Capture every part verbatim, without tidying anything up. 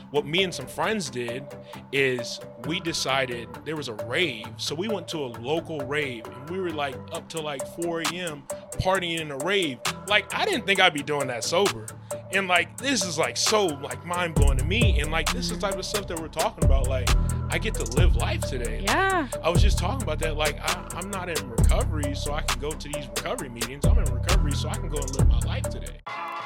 what me and some friends did is we decided there was a rave. So we went to a local rave and we were like up till like four a.m. partying in a rave. Like, I didn't think I'd be doing that sober. And like, this is like so like mind blowing to me. And like, this is the type of stuff that we're talking about. Like, I get to live life today. Yeah. Like, I was just talking about that. Like, I, I'm not in recovery, so I can go to these recovery meetings. I'm in recovery, so I can go and live my life today.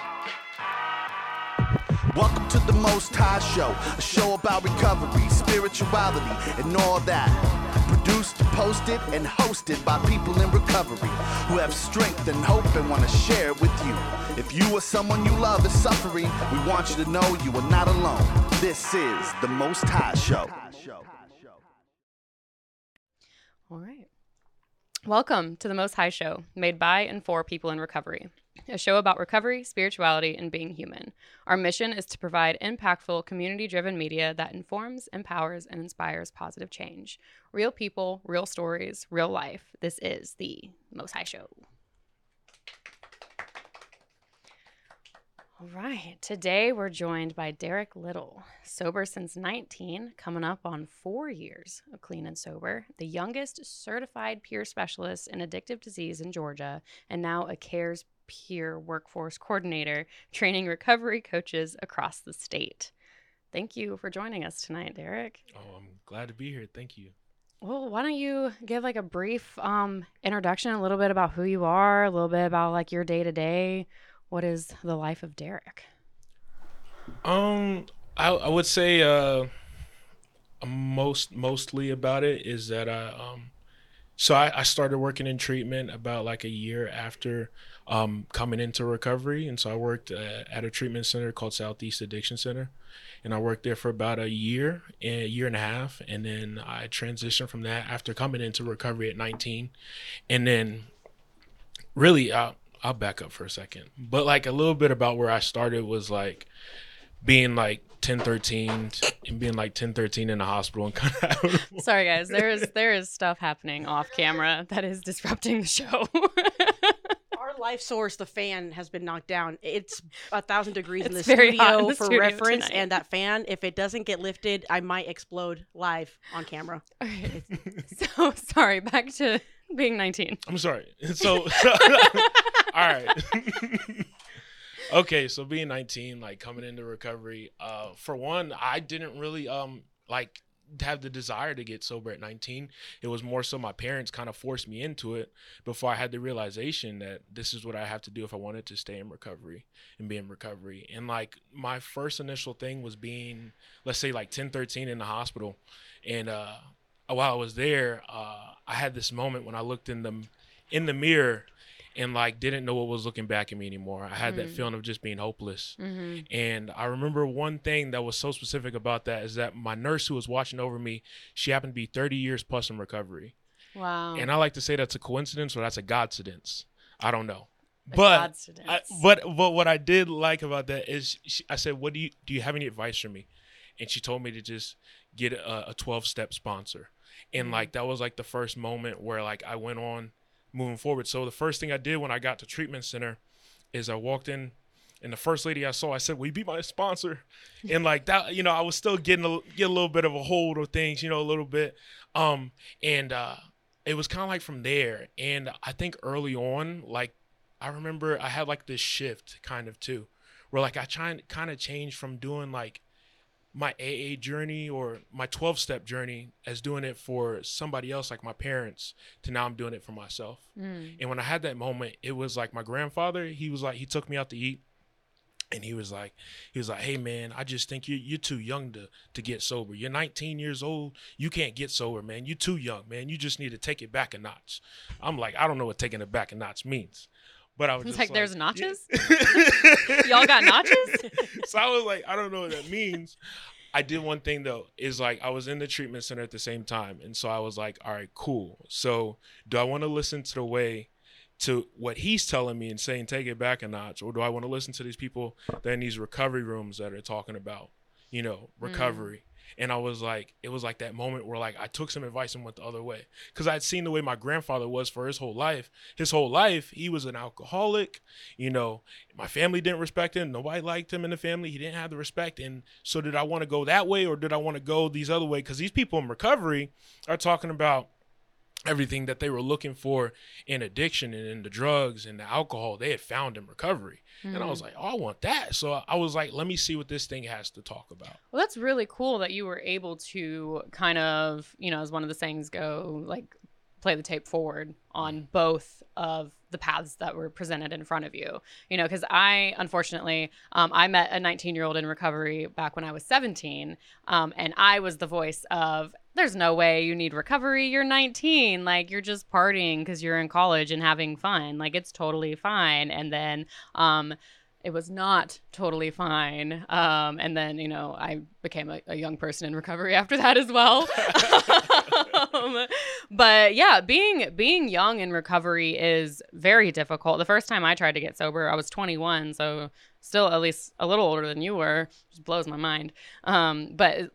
Welcome to the Most High Show, a show about recovery, spirituality, and all that. Produced, posted, and hosted by people in recovery who have strength and hope and want to share it with you. If you or someone you love is suffering, we want you to know you are not alone. This is the Most High Show. All right. Welcome to the Most High Show, made by and for people in recovery. A show about recovery, spirituality, and being human. Our mission is to provide impactful, community-driven media that informs, empowers, and inspires positive change. Real people, real stories, real life. This is the Most High Show. All right. Today, we're joined by Derek Little, sober since nineteen, coming up on four years of clean and sober, the youngest certified peer specialist in addictive disease in Georgia, and now a CARES peer workforce coordinator, training recovery coaches across the state. Thank you for joining us tonight, Derek. Oh, I'm glad to be here. Thank you. Well, why don't you give like a brief um, introduction, a little bit about who you are, a little bit about like your day to day. What is the life of Derek? Um, I, I would say uh, most mostly about it is that I um, so I, I started working in treatment about like a year after um coming into recovery, and so I worked uh, at a treatment center called Southeast Addiction Center, and I worked there for about a year, a year and a half, and then I transitioned from that after coming into recovery at nineteen, and then really uh. I'll back up for a second. But like a little bit about where I started was like being like ten thirteen and being like ten thirteen in the hospital and kind of Sorry guys, there is there is stuff happening off camera that is disrupting the show. Our life source, the fan, has been knocked down. It's a thousand degrees in the It's very hot in studio the for studio reference, tonight. and that fan, if it doesn't get lifted, I might explode live on camera. All right. So sorry, back to being nineteen. I'm sorry. So all right. Okay, so being nineteen, like coming into recovery, uh, for one, I didn't really um like have the desire to get sober at nineteen. It was more so my parents kind of forced me into it before I had the realization that this is what I have to do if I wanted to stay in recovery and be in recovery. And like my first initial thing was being, let's say like ten thirteen in the hospital. And uh, while I was there, uh, I had this moment when I looked in the, in the mirror and like didn't know what was looking back at me anymore. I had mm. that feeling of just being hopeless. Mm-hmm. And I remember one thing that was so specific about that is that my nurse who was watching over me, she happened to be thirty years plus in recovery. Wow. And I like to say that's a coincidence or that's a godcidence. I don't know. A but I, but but what I did like about that is she, I said, "What do you do? You have any advice for me?" And she told me to just get a, a twelve-step sponsor. And mm. like that was like the first moment where like I went on moving forward. So the first thing I did when I got to treatment center is I walked in, and the first lady I saw, I said, "Will you be my sponsor?" And like that, you know, I was still getting a, get a little bit of a hold of things, you know, a little bit. Um, and uh, it was kind of like from there. And I think early on, like I remember I had like this shift kind of too, where like I tried kind of changed from doing like my A A journey or my twelve-step journey as doing it for somebody else like my parents to now I'm doing it for myself. Mm. And when I had that moment, it was like my grandfather, he was like, he took me out to eat and he was like, he was like, "Hey man, I just think you're, you're too young to, to get sober. You're nineteen years old. You can't get sober, man. You're too young, man. You just need to take it back a notch." I'm like, I don't know what taking it back a notch means. But I was it's just like, like, there's notches? Yeah. Y'all got notches? So I was like, I don't know what that means. I did one thing though, is like I was in the treatment center at the same time. And so I was like, all right, cool. So do I want to listen to the way to what he's telling me and saying, take it back a notch? Or do I want to listen to these people that are in these recovery rooms that are talking about, you know, recovery. Mm. And I was like, it was like that moment where like I took some advice and went the other way. Because I'd seen the way my grandfather was for his whole life. His whole life, he was an alcoholic. You know, my family didn't respect him. Nobody liked him in the family. He didn't have the respect. And so did I want to go that way or did I want to go these other way? Because these people in recovery are talking about everything that they were looking for in addiction and in the drugs and the alcohol they had found in recovery. Mm. And I was like, oh, I want that. So I was like, let me see what this thing has to talk about. Well, that's really cool that you were able to kind of, you know, as one of the sayings go, like play the tape forward on both of the paths that were presented in front of you, you know, because I, unfortunately, um, I met a nineteen year old in recovery back when I was seventeen. Um, and I was the voice of, there's no way you need recovery. You're nineteen. Like, you're just partying because you're in college and having fun. Like, it's totally fine. And then, um, it was not totally fine. Um, and then, you know, I became a, a young person in recovery after that as well. um, but yeah, being being young in recovery is very difficult. The first time I tried to get sober, I was twenty-one, so still at least a little older than you were. Just blows my mind. Um, but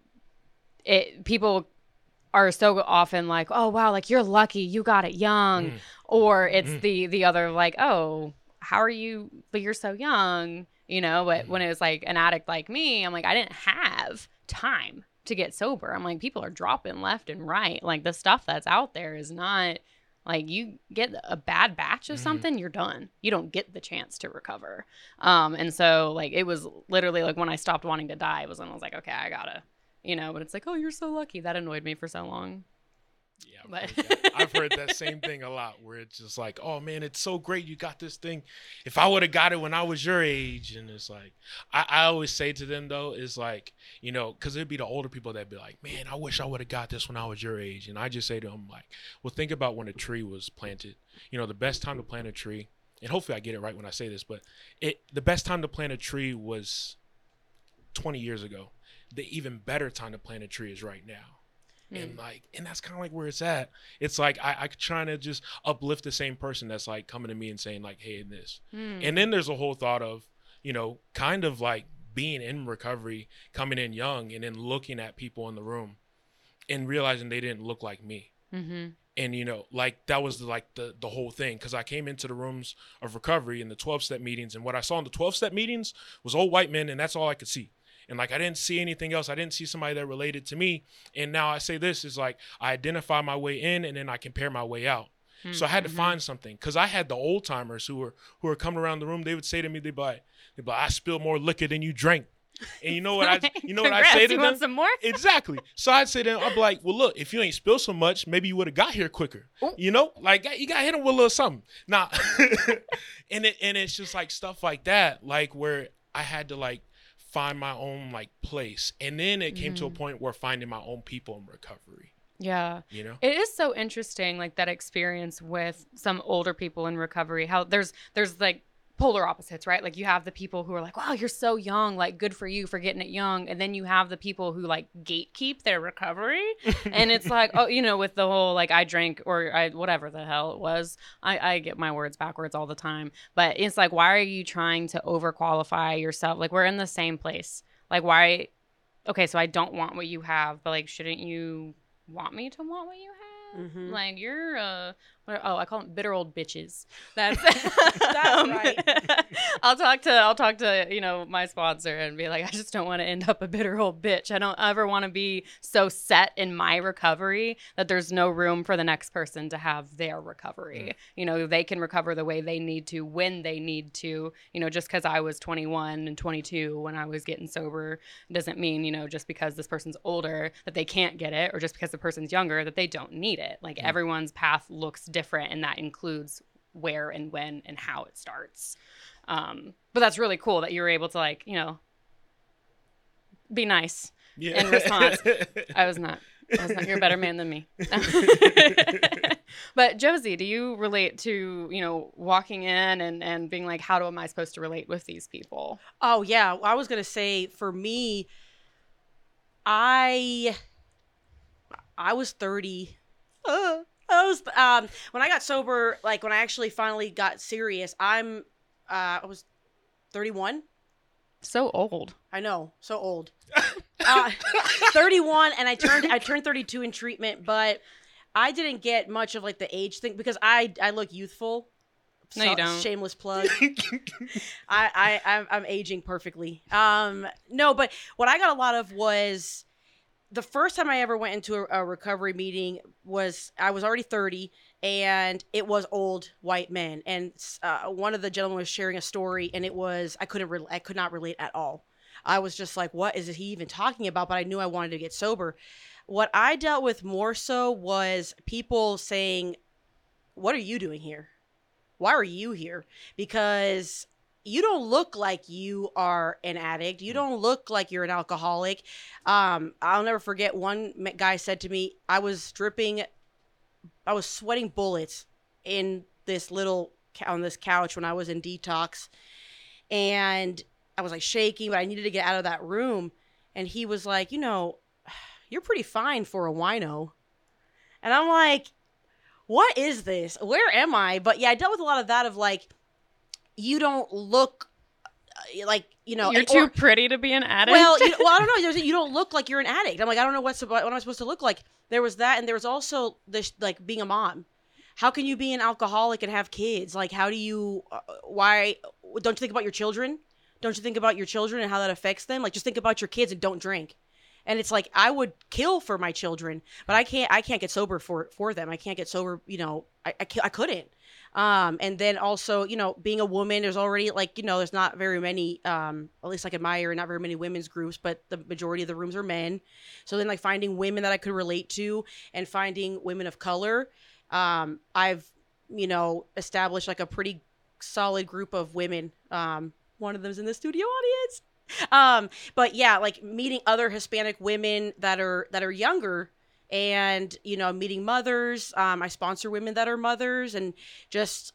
it people are so often like, oh, wow, like you're lucky you got it young. Mm. Or it's mm. the the other like, oh, how are you, but you're so young, you know, but mm. when it was like an addict like me, I'm like, I didn't have time to get sober. I'm like, people are dropping left and right. Like the stuff that's out there is not like you get a bad batch of mm-hmm. something, you're done. You don't get the chance to recover. Um, and so like, it was literally like when I stopped wanting to die, it was when I was like, okay, I gotta, you know, but it's like, oh, you're so lucky. That annoyed me for so long. Yeah, I've, but heard that. I've heard that same thing a lot where it's just like, oh man, it's so great you got this thing. If I would have got it when I was your age. And it's like, I, I always say to them though, is like, you know, because it'd be the older people that'd be like, man, I wish I would have got this when I was your age. And I just say to them like, well, think about when a tree was planted. You know, the best time to plant a tree, and hopefully I get it right when I say this, but it the best time to plant a tree was twenty years ago. The even better time to plant a tree is right now. And like, and that's kind of like where it's at. It's like I, I trying to just uplift the same person that's like coming to me and saying like, hey, in this. Mm. And then there's a whole thought of, you know, kind of like being in recovery, coming in young, and then looking at people in the room and realizing they didn't look like me. Mm-hmm. And, you know, like that was the, like the, the whole thing. Because I came into the rooms of recovery in the twelve-step meetings. And what I saw in the twelve-step meetings was old white men, and that's all I could see. And like, I didn't see anything else. I didn't see somebody that related to me. And now I say this is like, I identify my way in and then I compare my way out. Mm-hmm. So I had to find something. Cause I had the old timers who were, who were coming around the room. They would say to me, they'd be like, they'd be like, I spilled more liquor than you drank. And you know what I, you know what I say to you them? Want some more? Exactly. So I'd say to them, I'd be like, well, look, if you ain't spilled so much, maybe you would have got here quicker. Ooh. You know, like you got to hit them with a little something. Nah. and it, and it's just like stuff like that, like where I had to like, find my own like place. And then it came mm. to a point where finding my own people in recovery. Yeah. You know, it is so interesting, like that experience with some older people in recovery, how there's, there's like polar opposites, right? Like you have the people who are like, wow, you're so young, like good for you for getting it young. And then you have the people who like gatekeep their recovery. And it's like, oh, you know, with the whole, like I drank or I, whatever the hell it was, I, I get my words backwards all the time, but it's like, why are you trying to overqualify yourself? Like we're in the same place. Like why? Okay. So I don't want what you have, but like, shouldn't you want me to want what you have? Mm-hmm. Like you're uh oh I call them bitter old bitches. That's that's right. I'll talk to I'll talk to you know my sponsor and be like, I just don't want to end up a bitter old bitch. I don't ever want to be so set in my recovery that there's no room for the next person to have their recovery. Mm. You know, they can recover the way they need to when they need to. You know, just because I was twenty-one and twenty-two when I was getting sober doesn't mean, you know, just because this person's older that they can't get it, or just because the person's younger that they don't need it. Like mm. everyone's path looks different, and that includes where and when and how it starts. Um, but that's really cool that you were able to like, you know, be nice yeah. in response. I was not. I was not. You're a better man than me. But Josie, do you relate to, you know, walking in and, and being like, how am I supposed to relate with these people? Oh, yeah. I was going to say, for me, I, I was thirty. Uh, I was, um, when I got sober, like when I actually finally got serious, I'm, uh, I was thirty-one. So old. I know. So old. Uh, thirty-one, and I turned I turned thirty-two in treatment, but I didn't get much of like the age thing because I I look youthful. No, you don't. Shameless plug. I, I I'm, I'm aging perfectly. Um, no, but what I got a lot of was the first time I ever went into a, a recovery meeting was I was already thirty, and it was old white men, and uh, one of the gentlemen was sharing a story, and it was I couldn't re- I could not relate at all. I was just like, what is he even talking about? But I knew I wanted to get sober. What I dealt with more so was people saying, what are you doing here? Why are you here? Because you don't look like you are an addict. You don't look like you're an alcoholic. Um, I'll never forget one guy said to me, I was dripping, I was sweating bullets in this little, on this couch when I was in detox. And I was like shaking, but I needed to get out of that room. And he was like, you know, you're pretty fine for a wino. And I'm like, what is this? Where am I? But yeah, I dealt with a lot of that of like, you don't look uh, like, you know. You're or, too pretty to be an addict. Well, you, well, I don't know. There's, you don't look like you're an addict. I'm like, I don't know what's what am I supposed to look like. There was that. And there was also this, like being a mom. How can you be an alcoholic and have kids? Like, how do you, uh, why, don't you think about your children? Don't you think about your children and how that affects them? Like, just think about your kids and don't drink. And it's like, I would kill for my children, but I can't, I can't get sober for, for them. I can't get sober. You know, I, I, I couldn't. Um, and then also, you know, being a woman, there's already like, you know, there's not very many, um, at least like in my area, not very many women's groups, but the majority of the rooms are men. So then like finding women that I could relate to and finding women of color. Um, I've, you know, established like a pretty solid group of women. Um, one of them's in the studio audience. Um, but yeah, like meeting other Hispanic women that are, that are younger and, you know, meeting mothers. Um, I sponsor women that are mothers and just,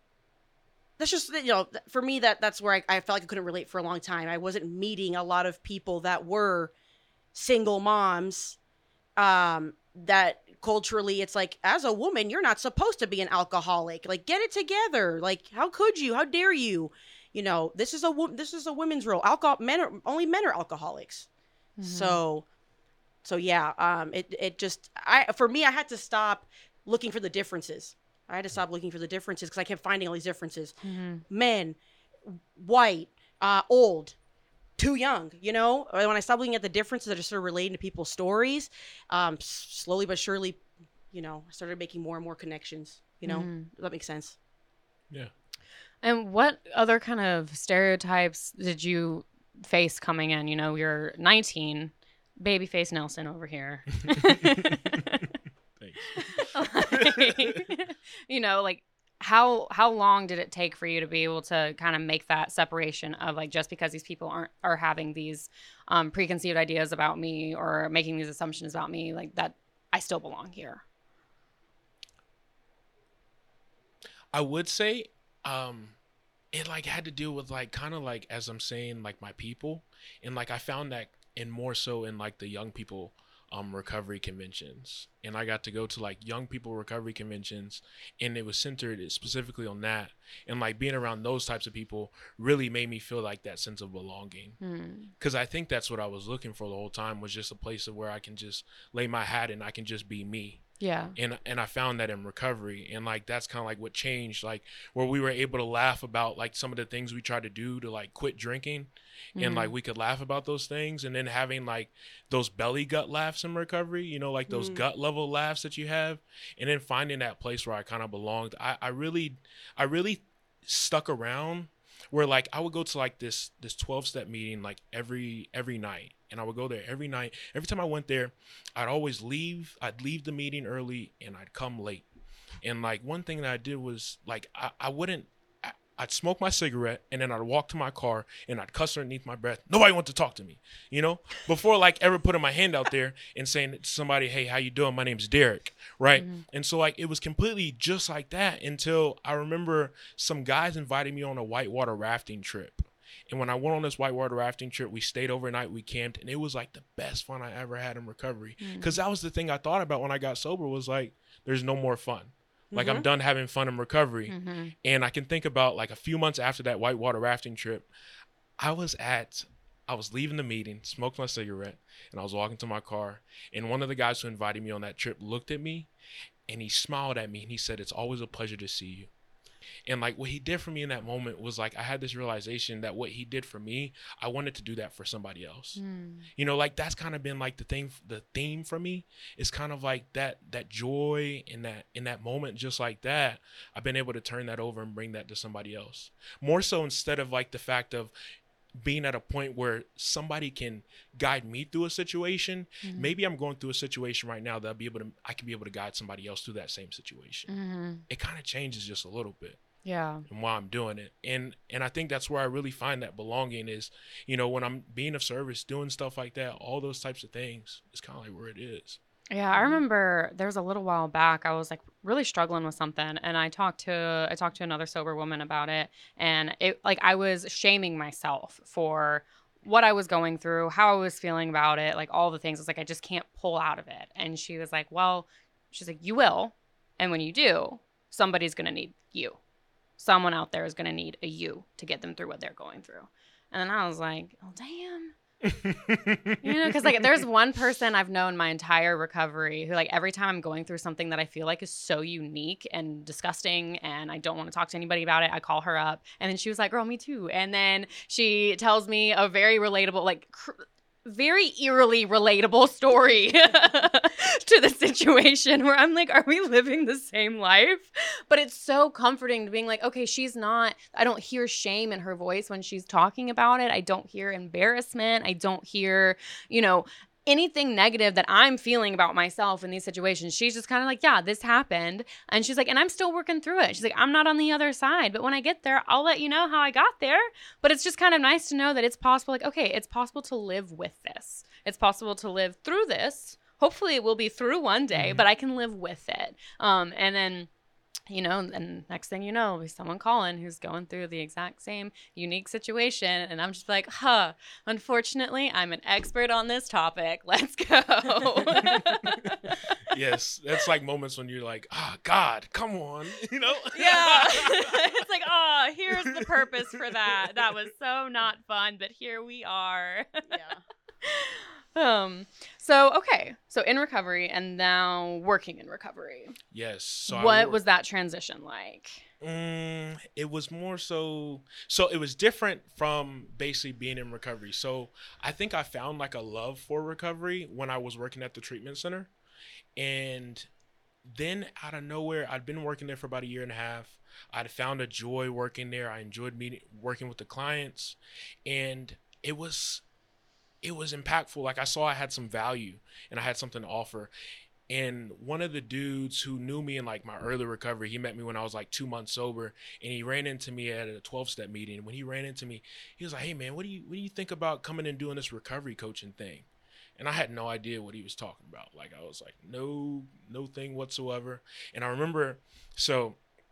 that's just, you know, for me, that that's where I, I felt like I couldn't relate for a long time. I wasn't meeting a lot of people that were single moms, um, that culturally it's like, as a woman, you're not supposed to be an alcoholic. Like, get it together. Like, how could you? How dare you? You know, this is a this is a women's role. Alcohol, men are only men are alcoholics. Mm-hmm. So, so yeah. Um, it it just I for me I had to stop looking for the differences. I had to stop looking for the differences because I kept finding all these differences. Mm-hmm. Men, white, uh, old, too young. You know, when I stopped looking at the differences that are sort of relating to people's stories, um, slowly but surely, you know, I started making more and more connections. You know, mm-hmm. If that makes sense. Yeah. And what other kind of stereotypes did you face coming in? You know, you're nineteen, babyface Nelson over here. Thanks. Like, you know, like how how long did it take for you to be able to kind of make that separation of like, just because these people aren't are having these um, preconceived ideas about me or making these assumptions about me, like that I still belong here? I would say um it like had to deal with like kind of like, as I'm saying, like my people, and like I found that and more so in like the young people um recovery conventions, and I got to go to like young people recovery conventions, and it was centered specifically on that, and like being around those types of people really made me feel like that sense of belonging, because mm. I think that's what I was looking for the whole time, was just a place of where I can just lay my hat and I can just be me. Yeah. And and I found that in recovery, and like that's kind of like what changed, like where we were able to laugh about like some of the things we tried to do to like quit drinking, mm-hmm. and like we could laugh about those things, and then having like those belly gut laughs in recovery, you know, like those mm. gut level laughs that you have, and then finding that place where I kind of belonged. I, I really I really stuck around where like I would go to like this this twelve step meeting like every every night. And I would go there every night. Every time I went there, I'd always leave. I'd leave the meeting early and I'd come late. And like one thing that I did was like, I, I wouldn't, I, I'd smoke my cigarette and then I'd walk to my car and I'd cuss underneath my breath. Nobody wanted to talk to me, you know, before like ever putting my hand out there and saying to somebody, hey, how you doing? My name's Derek. Right. Mm-hmm. And so like, it was completely just like that until I remember some guys invited me on a whitewater rafting trip. And when I went on this whitewater rafting trip, we stayed overnight, we camped, and it was like the best fun I ever had in recovery. Because mm. that was the thing I thought about when I got sober, was like, there's no more fun. Like, mm-hmm. I'm done having fun in recovery. Mm-hmm. And I can think about like a few months after that whitewater rafting trip, I was at I was leaving the meeting, smoked my cigarette, and I was walking to my car. And one of the guys who invited me on that trip looked at me, and he smiled at me, and he said, "It's always a pleasure to see you." And like what he did for me in that moment was like I had this realization that what he did for me, I wanted to do that for somebody else. Mm. You know, like that's kind of been like the thing, the theme for me is kind of like that that joy in that in that moment, just like that. I've been able to turn that over and bring that to somebody else. More so instead of like the fact of being at a point where somebody can guide me through a situation. Mm-hmm. Maybe I'm going through a situation right now that I'll be able to, I can be able to guide somebody else through that same situation. Mm-hmm. It kind of changes just a little bit. Yeah. And why I'm doing it. And, and I think that's where I really find that belonging is, you know, when I'm being of service, doing stuff like that, all those types of things, it's kind of like where it is. Yeah, I remember there was a little while back I was like really struggling with something, and I talked to I talked to another sober woman about it, and it like I was shaming myself for what I was going through, how I was feeling about it, like all the things. It's like I just can't pull out of it. And she was like, "Well," she's like, "You will, and when you do, somebody's going to need you. Someone out there is going to need a you to get them through what they're going through." And then I was like, "Oh, damn." You know, because like there's one person I've known my entire recovery who like every time I'm going through something that I feel like is so unique and disgusting and I don't want to talk to anybody about it, I call her up, and then she was like, "Girl, me too." And then she tells me a very relatable, like cr- very eerily relatable story to the situation where I'm like, are we living the same life? But it's so comforting to being like, okay, she's not, I don't hear shame in her voice when she's talking about it. I don't hear embarrassment. I don't hear, you know, anything negative that I'm feeling about myself in these situations. She's just kind of like, yeah, this happened. And she's like, and I'm still working through it. She's like, I'm not on the other side, but when I get there, I'll let you know how I got there. But it's just kind of nice to know that it's possible. Like, okay, it's possible to live with this. It's possible to live through this. Hopefully it will be through one day, mm-hmm. but I can live with it. Um, and then, you know, and next thing you know, there's someone calling who's going through the exact same unique situation. And I'm just like, huh, unfortunately, I'm an expert on this topic. Let's go. Yes, that's like moments when you're like, oh, God, come on, you know? Yeah. It's like, oh, here's the purpose for that. That was so not fun, but here we are. Yeah. Um, so, okay. So in recovery and now working in recovery. Yes. So what was that transition like? Mm, it was more so, so it was different from basically being in recovery. So I think I found like a love for recovery when I was working at the treatment center. And then out of nowhere, I'd been working there for about a year and a half. I'd found a joy working there. I enjoyed meeting, working with the clients, and it was, it was impactful. Like I saw I had some value and I had something to offer. And one of the dudes who knew me in like my early recovery, he met me when I was like two months sober, and he ran into me at a twelve step meeting. And when he ran into me, he was like, "Hey man, what do you, what do you think about coming and doing this recovery coaching thing?" And I had no idea what he was talking about. Like I was like, no, no thing whatsoever. And I remember, so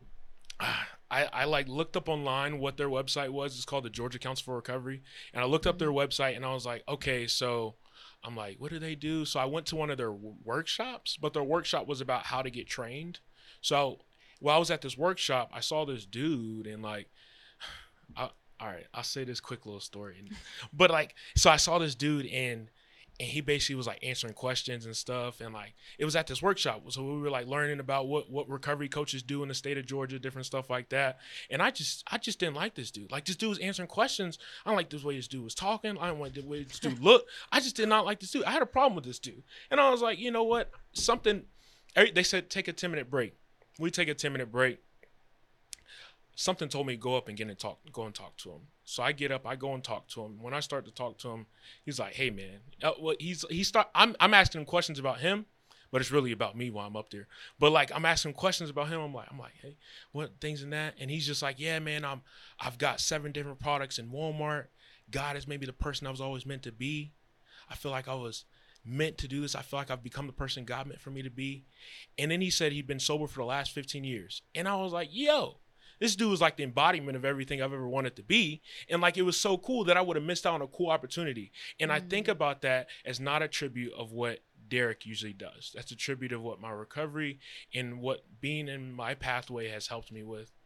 I, I like looked up online what their website was. It's called the Georgia Council for Recovery. And I looked up their website and I was like, okay, so I'm like, what do they do? So I went to one of their w- workshops, but their workshop was about how to get trained. So while I was at this workshop, I saw this dude and like, I, all right, I'll say this quick little story. But like, so I saw this dude and And he basically was like answering questions and stuff. And like, it was at this workshop. So we were like learning about what, what recovery coaches do in the state of Georgia, different stuff like that. And I just, I just didn't like this dude. Like this dude was answering questions. I don't like the way this dude was talking. I don't like the way this dude looked. I just did not like this dude. I had a problem with this dude. And I was like, you know what? Something, they said, take a ten minute break. We take a ten minute break. Something told me to go up and get and talk, go and talk to him. So I get up, I go and talk to him. When I start to talk to him, he's like, "Hey man," uh, well, he's he start. I'm I'm asking him questions about him, but it's really about me while I'm up there. But like I'm asking him questions about him. I'm like, I'm like, hey, what things in that? And he's just like, yeah, man, I'm I've got seven different products in Walmart. God is maybe the person I was always meant to be. I feel like I was meant to do this. I feel like I've become the person God meant for me to be. And then he said he'd been sober for the last fifteen years, and I was like, yo. This dude was like the embodiment of everything I've ever wanted to be. And like, it was so cool that I would have missed out on a cool opportunity. And mm-hmm. I think about that as not a tribute of what Derek usually does. That's a tribute of what my recovery and what being in my pathway has helped me with.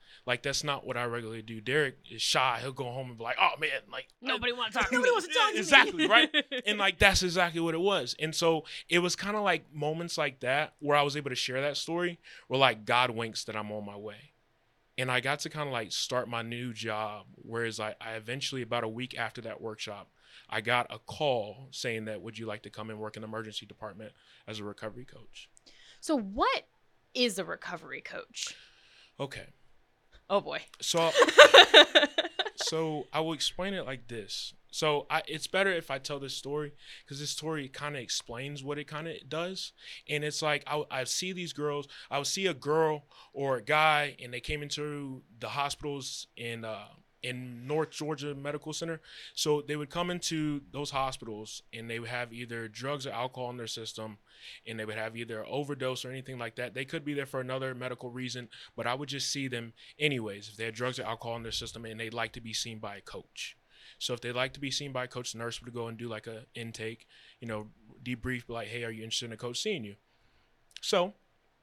Like, that's not what I regularly do. Derek is shy. He'll go home and be like, oh, man, like. Nobody wants to talk to me. Nobody wants to talk to me. Exactly, right? And, like, that's exactly what it was. And so it was kind of like moments like that where I was able to share that story where, like, God winks that I'm on my way. And I got to kind of, like, start my new job, whereas I, I eventually, about a week after that workshop, I got a call saying that, would you like to come and work in the emergency department as a recovery coach? So what is a recovery coach? Okay. Oh, boy. So, so I will explain it like this. So I, it's better if I tell this story because this story kind of explains what it kind of does. And it's like I, I see these girls. I would see a girl or a guy, and they came into the hospitals in uh, in North Georgia Medical Center. So they would come into those hospitals, and they would have either drugs or alcohol in their system, and they would have either overdose or anything like that. They could be there for another medical reason, but I would just see them anyways if they had drugs or alcohol in their system and they'd like to be seen by a coach. So if they'd like to be seen by a coach, the nurse would go and do like a intake, you know, debrief, be like, hey, are you interested in a coach seeing you? So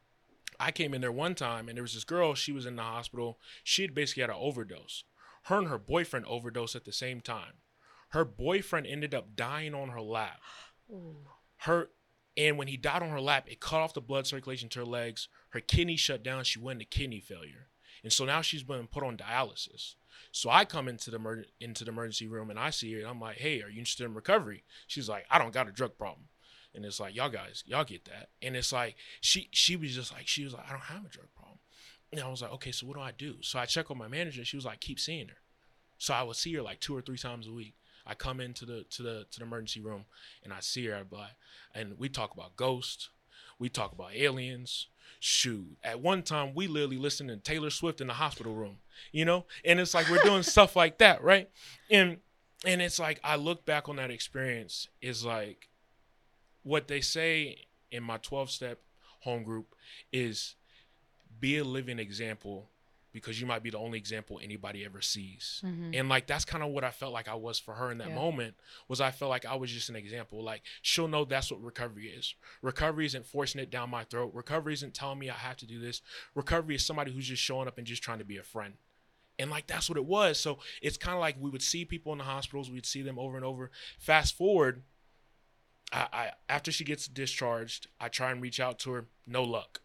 I came in there one time, and there was this girl. She was in the hospital. She had basically had an overdose. Her and her boyfriend overdosed at the same time. Her boyfriend ended up dying on her lap. Ooh. Her, and when he died on her lap, it cut off the blood circulation to her legs. Her kidney shut down. She went into kidney failure. And so now she's been put on dialysis. So I come into the emer- into the emergency room, and I see her, and I'm like, hey, are you interested in recovery? She's like, I don't got a drug problem. And it's like, y'all guys, y'all get that. And it's like, she she was just like, she was like, I don't have a drug problem. And I was like, okay, so what do I do? So I check on my manager, and she was like, keep seeing her. So I would see her like two or three times a week. I come into the to the to the emergency room, and I see her, but and we talk about ghosts, we talk about aliens. Shoot, at one time we literally listened to Taylor Swift in the hospital room, you know, and it's like we're doing stuff like that, right? And and it's like I look back on that experience is like what they say in my twelve-step home group is be a living example because you might be the only example anybody ever sees. Mm-hmm. And like that's kind of what I felt like I was for her in that Yeah. moment was I felt like I was just an example. Like she'll know that's what recovery is. Recovery isn't forcing it down my throat. Recovery isn't telling me I have to do this. Recovery is somebody who's just showing up and just trying to be a friend. And like that's what it was. So it's kind of like we would see people in the hospitals, we'd see them over and over. Fast forward, I, I after she gets discharged, I try and reach out to her, no luck.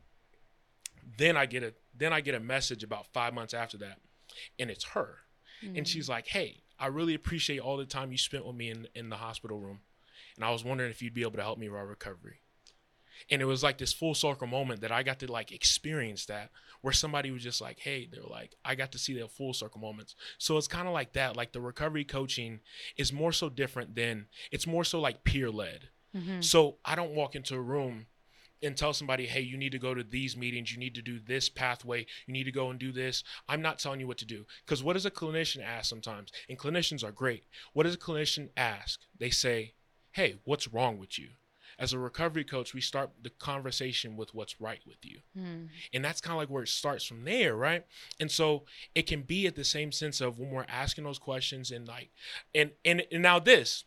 Then I get a then I get a message about five months after that, and it's her. Mm. And she's like, hey, I really appreciate all the time you spent with me in, in the hospital room. And I was wondering if you'd be able to help me with our recovery. And it was like this full circle moment that I got to like experience that where somebody was just like, hey, they're like, I got to see their full circle moments. So it's kind of like that. Like the recovery coaching is more so different than it's more so like peer led. Mm-hmm. So I don't walk into a room and tell somebody, hey, you need to go to these meetings, you need to do this pathway, you need to go and do this. I'm not telling you what to do. Because what does a clinician ask sometimes? And clinicians are great. What does a clinician ask? They say, hey, what's wrong with you? As a recovery coach, we start the conversation with what's right with you. Mm. And that's kind of like where it starts from there, right? And so it can be at the same sense of when we're asking those questions and like, and, and, and now this,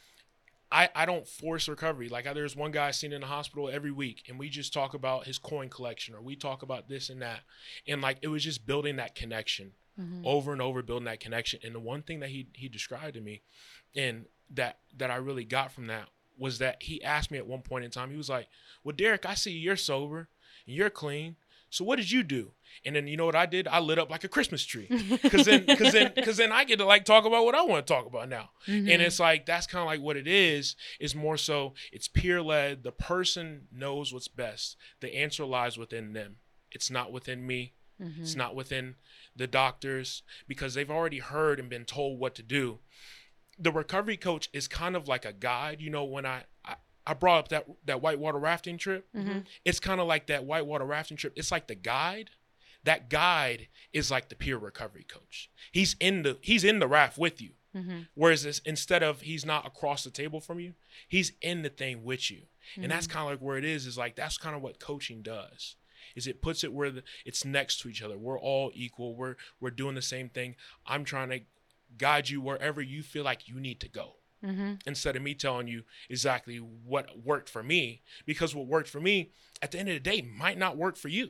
I, I don't force recovery. Like I, there's one guy seen in the hospital every week and we just talk about his coin collection or we talk about this and that. And like, it was just building that connection mm-hmm. over and over, building that connection. And the one thing that he, he described to me and that, that I really got from that was that he asked me at one point in time, he was like, well, Derek, I see you're sober and you're clean. So what did you do? And then you know what I did? I lit up like a Christmas tree. Cause then, cause then, cause then I get to like talk about what I want to talk about now. Mm-hmm. And it's like, that's kind of like what it is, is more so it's peer led. The person knows what's best. The answer lies within them. It's not within me. Mm-hmm. It's not within the doctors because they've already heard and been told what to do. The recovery coach is kind of like a guide. You know, when I, I, I brought up that, that whitewater rafting trip, mm-hmm. it's kind of like that whitewater rafting trip. It's like the guide. That guide is like the peer recovery coach. He's in the, he's in the raft with you. Mm-hmm. Whereas this, instead of he's not across the table from you, he's in the thing with you. Mm-hmm. And that's kind of like where it is, is like, that's kind of what coaching does. Is it puts it where the, it's next to each other. We're all equal. We're, we're doing the same thing. I'm trying to guide you wherever you feel like you need to go. Mm-hmm. Instead of me telling you exactly what worked for me, because what worked for me at the end of the day might not work for you.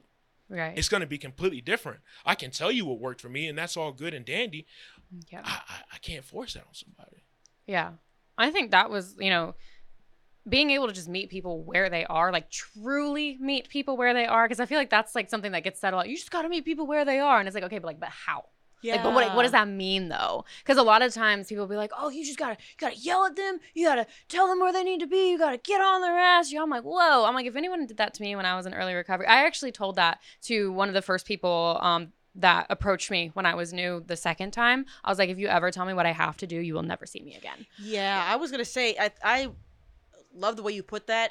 Right. It's going to be completely different. I can tell you what worked for me, and that's all good and dandy. Yeah. I, I, I can't force that on somebody. Yeah. I think that was, you know, being able to just meet people where they are, like truly meet people where they are. Because I feel like that's like something that gets said a lot. You just got to meet people where they are. And it's like, okay, but like, but how? Yeah. Like, but what, what does that mean though? Because a lot of times people will be like, oh, you just gotta, you gotta yell at them. You gotta tell them where they need to be. You gotta get on their ass. I'm like, whoa. I'm like, if anyone did that to me when I was in early recovery, I actually told that to one of the first people um, that approached me when I was new the second time. I was like, if you ever tell me what I have to do, you will never see me again. Yeah, I was gonna say I I love the way you put that,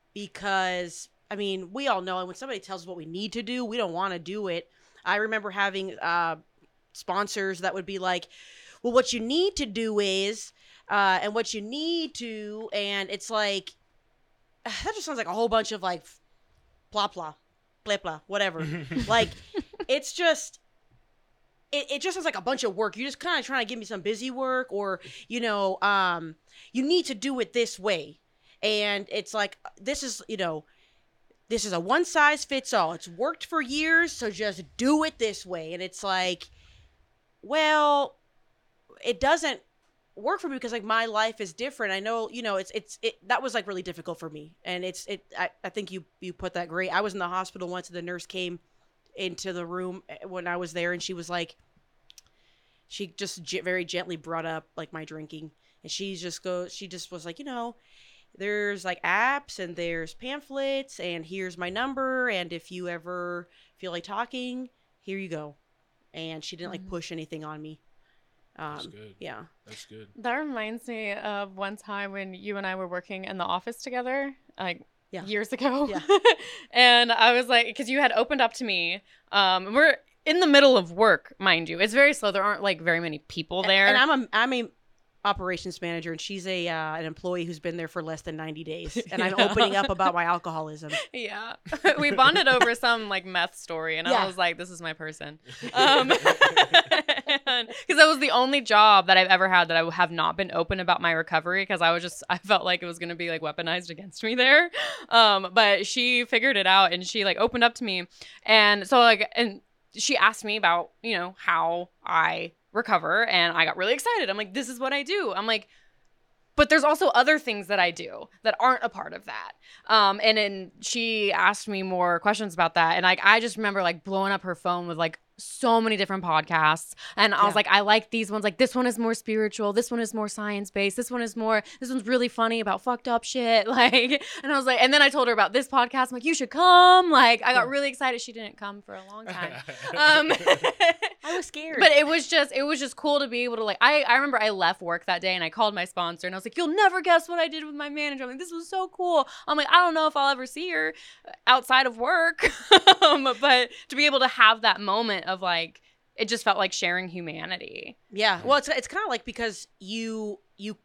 because I mean we all know when somebody tells us what we need to do, we don't want to do it. I remember having uh, sponsors that would be like, well, what you need to do is, uh, and what you need to, and it's like that just sounds like a whole bunch of like blah blah blah blah whatever. Like it's just. It, it just sounds like a bunch of work. You're just kind of trying to give me some busy work, or, you know, um, you need to do it this way. And it's like, this is, you know, this is a one size fits all. It's worked for years, so just do it this way. And it's like, well, it doesn't work for me because like my life is different. I know, you know, it's, it's, it, that was like really difficult for me. And it's, it, I, I think you, you put that great. I was in the hospital once and the nurse came into the room when I was there, and she was like, she just j- very gently brought up like my drinking, and she just goes, she just was like, you know, there's like apps and there's pamphlets, and here's my number, and if you ever feel like talking, here you go. And she didn't like Mhm. push anything on me. Um, That's good. Yeah. That's good. That reminds me of one time when you and I were working in the office together, like Yeah. years ago. Yeah. And I was like, because you had opened up to me. Um, we're in the middle of work, mind you. It's very slow. There aren't like very many people there. And I'm a I'm a operations manager, and she's a uh, an employee who's been there for less than ninety days, and I'm Yeah. opening up about my alcoholism. Yeah. We bonded over some like meth story, and Yeah. I was like, this is my person. Um, because that was the only job that I've ever had that I have not been open about my recovery, because I was just, I felt like it was going to be like weaponized against me there. Um, but she figured it out, and she like opened up to me. And so like, and she asked me about, you know, how I recover, and I got really excited. I'm like, this is what I do. I'm like, but there's also other things that I do that aren't a part of that. Um, and then she asked me more questions about that. And like, I just remember like blowing up her phone with like so many different podcasts. And I was Yeah. like, I like these ones. Like this one is more spiritual. This one is more science-based. This one is more, this one's really funny about fucked up shit. Like, and I was like, and then I told her about this podcast. I'm like, you should come. Like, I got really excited. She didn't come for a long time. Um, I was scared. But it was just, it was just cool to be able to like, I, I remember I left work that day and I called my sponsor and I was like, you'll never guess what I did with my manager. I'm like, this was so cool. I'm like, I don't know if I'll ever see her outside of work. um, but to be able to have that moment of like, it just felt like sharing humanity. Yeah. Well, it's it's kind of like because you you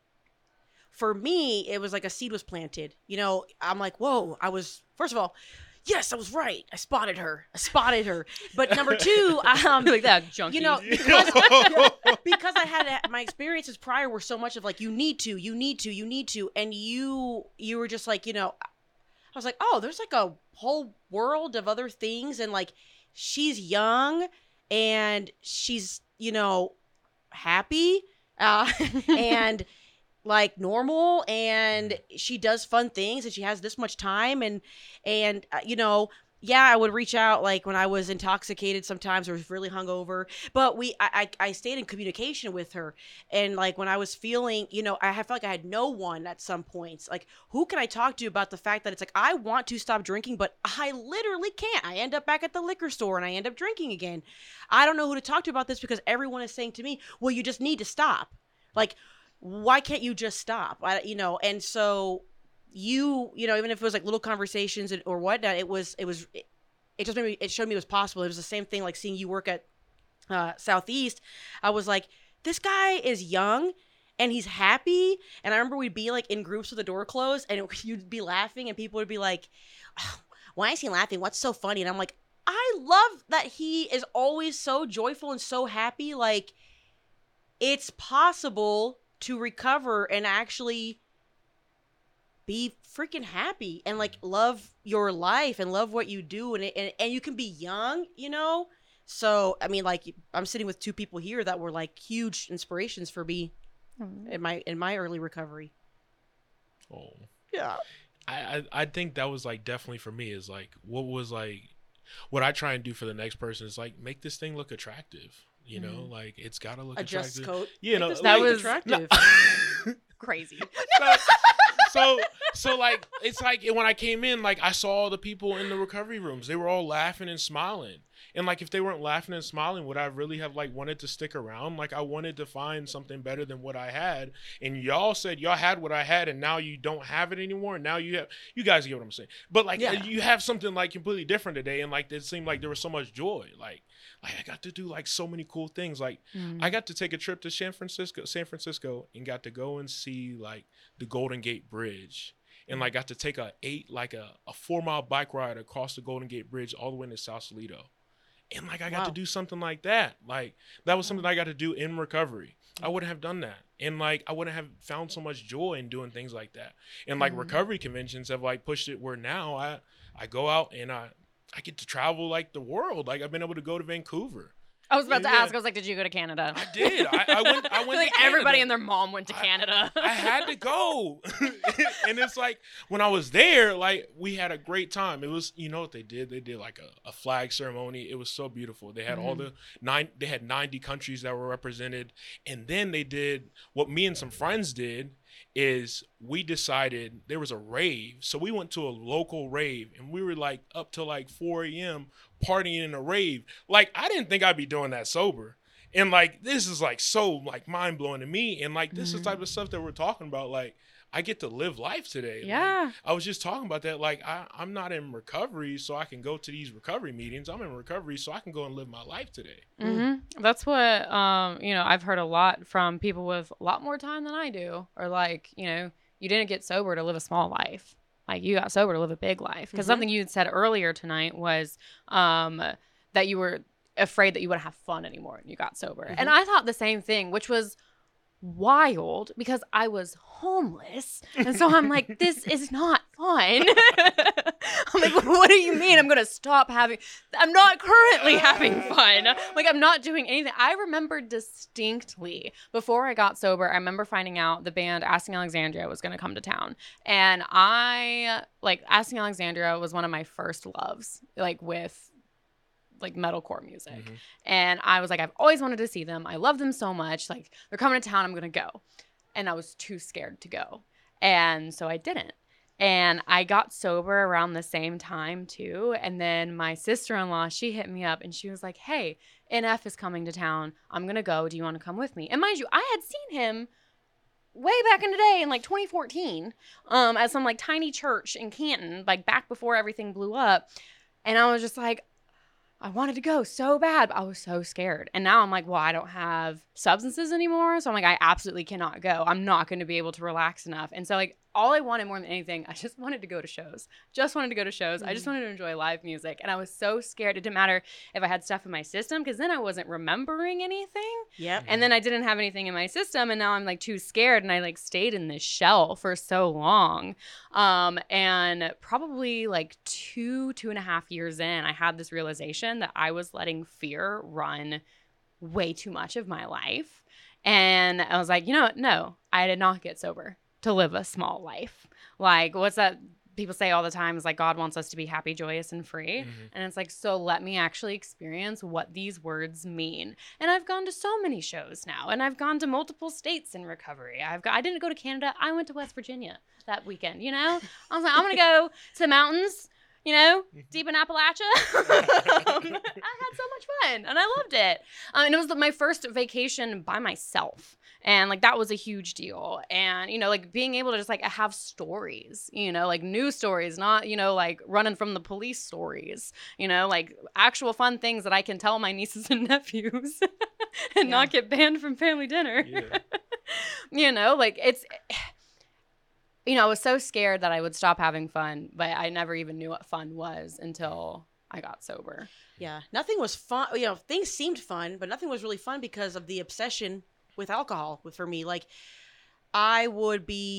for me it was like a seed was planted. You know, I'm like, "Whoa, I was first of all, yes, I was right. I spotted her. I spotted her." But number two, um Like that junkie. you know, because because I had my experiences prior were so much of like you need to, you need to, you need to, and you you were just like, you know, I was like, "Oh, there's like a whole world of other things," and like she's young and she's, you know, happy uh, and like normal, and she does fun things, and she has this much time, and and uh, you know, yeah, I would reach out like when I was intoxicated sometimes or was really hungover, but we I, I I stayed in communication with her, and like when I was feeling, you know, I felt like I had no one at some points. Like, who can I talk to about the fact that it's like I want to stop drinking, but I literally can't. I end up back at the liquor store and I end up drinking again. I don't know who to talk to about this because everyone is saying to me, "Well, you just need to stop." Like, why can't you just stop? I, you know, and so. You, you know, even if it was like little conversations or whatnot, it was, it was, it, it just made me, it showed me it was possible. It was the same thing like seeing you work at uh, Southeast. I was like, this guy is young and he's happy. And I remember we'd be like in groups with the door closed and it, you'd be laughing and people would be like, oh, why is he laughing? What's so funny? And I'm like, I love that he is always so joyful and so happy. Like, it's possible to recover and actually be freaking happy and like love your life and love what you do, and, it, and and you can be young, you know. So I mean, like I'm sitting with two people here that were like huge inspirations for me mm. in my in my early recovery. Oh yeah, I, I I think that was like definitely for me is like what was like what I try and do for the next person is like make this thing look attractive. You know, mm-hmm. like it's gotta look Adjust attractive. coat. You know, that like, was attractive. No. Crazy. So, so, so like it's like when I came in, like I saw all the people in the recovery rooms. They were all laughing and smiling. And like if they weren't laughing and smiling, would I really have like wanted to stick around? Like I wanted to find something better than what I had. And y'all said y'all had what I had, and now you don't have it anymore. Now you have. You guys get what I'm saying. But like yeah. you have something like completely different today, and like it seemed like there was so much joy. Like. Like I got to do like so many cool things. Like mm. I got to take a trip to San Francisco, San Francisco, and got to go and see like the Golden Gate Bridge, and like got to take a eight like a, a four mile bike ride across the Golden Gate Bridge all the way to Sausalito, and like I got wow. to do something like that. Like that was something I got to do in recovery. I wouldn't have done that, and like I wouldn't have found so much joy in doing things like that. And like mm. recovery conventions have like pushed it where now I I go out and I. I get to travel like the world. Like I've been able to go to Vancouver. I was about yeah. to ask. I was like, "Did you go to Canada?" I did. I, I went. I went. like to everybody Canada. and their mom went to Canada. I, I had to go, and it's like when I was there, like we had a great time. It was, you know what they did? They did like a, a flag ceremony. It was so beautiful. They had mm-hmm. all the nine. They had ninety countries that were represented, and then they did what me and some friends did. Is we decided there was a rave. So we went to a local rave and we were like up till like four a.m. partying in a rave. Like I didn't think I'd be doing that sober. And like this is like so like mind blowing to me. And like this mm-hmm. is the type of stuff that we're talking about. Like I get to live life today. Yeah. Like, I was just talking about that. Like I, I'm not in recovery so I can go to these recovery meetings. I'm in recovery so I can go and live my life today. Mm-hmm. That's what, um, you know, I've heard a lot from people with a lot more time than I do. Or like, you know, you didn't get sober to live a small life. Like you got sober to live a big life. Because mm-hmm. something you had said earlier tonight was um, that you were afraid that you wouldn't have fun anymore when you got sober. Mm-hmm. And I thought the same thing, which was wild because I was homeless. And so I'm like, this is not fun. I'm like, what do you mean I'm going to stop having, I'm not currently having fun. Like, I'm not doing anything. I remember distinctly before I got sober, I remember finding out the band Asking Alexandria was going to come to town. And I, like, Asking Alexandria was one of my first loves, like, with like metalcore music. Mm-hmm. And I was like, I've always wanted to see them. I love them so much. Like they're coming to town. I'm going to go. And I was too scared to go. And so I didn't. And I got sober around the same time too. And then my sister-in-law, she hit me up and she was like, hey, N F is coming to town. I'm going to go. Do you want to come with me? And mind you, I had seen him way back in the day in like twenty fourteen um, at some like tiny church in Canton, like back before everything blew up. And I was just like, I wanted to go so bad, but I was so scared. And now I'm like, well, I don't have substances anymore. So I'm like, I absolutely cannot go. I'm not going to be able to relax enough. And so like all I wanted more than anything, I just wanted to go to shows. Just wanted to go to shows. Mm-hmm. I just wanted to enjoy live music. And I was so scared. It didn't matter if I had stuff in my system because then I wasn't remembering anything. Yep. And then I didn't have anything in my system. And now I'm like too scared. And I like stayed in this shell for so long. Um, and probably like two, two and a half years in, I had this realization that I was letting fear run way too much of my life. And I was like, you know what? No, I did not get sober to live a small life. Like, what's that people say all the time is like, God wants us to be happy, joyous, and free. Mm-hmm. And it's like, so let me actually experience what these words mean. And I've gone to so many shows now, and I've gone to multiple states in recovery. I've got, I didn't go to Canada. I went to West Virginia that weekend, you know? I was like, I'm going to go to the mountains, you know, deep in Appalachia. um, I had so much fun, and I loved it. Um, and it was the, my first vacation by myself. And, like, that was a huge deal. And, you know, like, being able to just, like, have stories, you know, like, news stories, not, you know, like, running from the police stories, you know, like, actual fun things that I can tell my nieces and nephews and yeah. not get banned from family dinner. Yeah. You know, like, it's... You know, I was so scared that I would stop having fun, but I never even knew what fun was until I got sober. Yeah. Nothing was fun. You know, things seemed fun, but nothing was really fun because of the obsession with alcohol for me. Like, I would be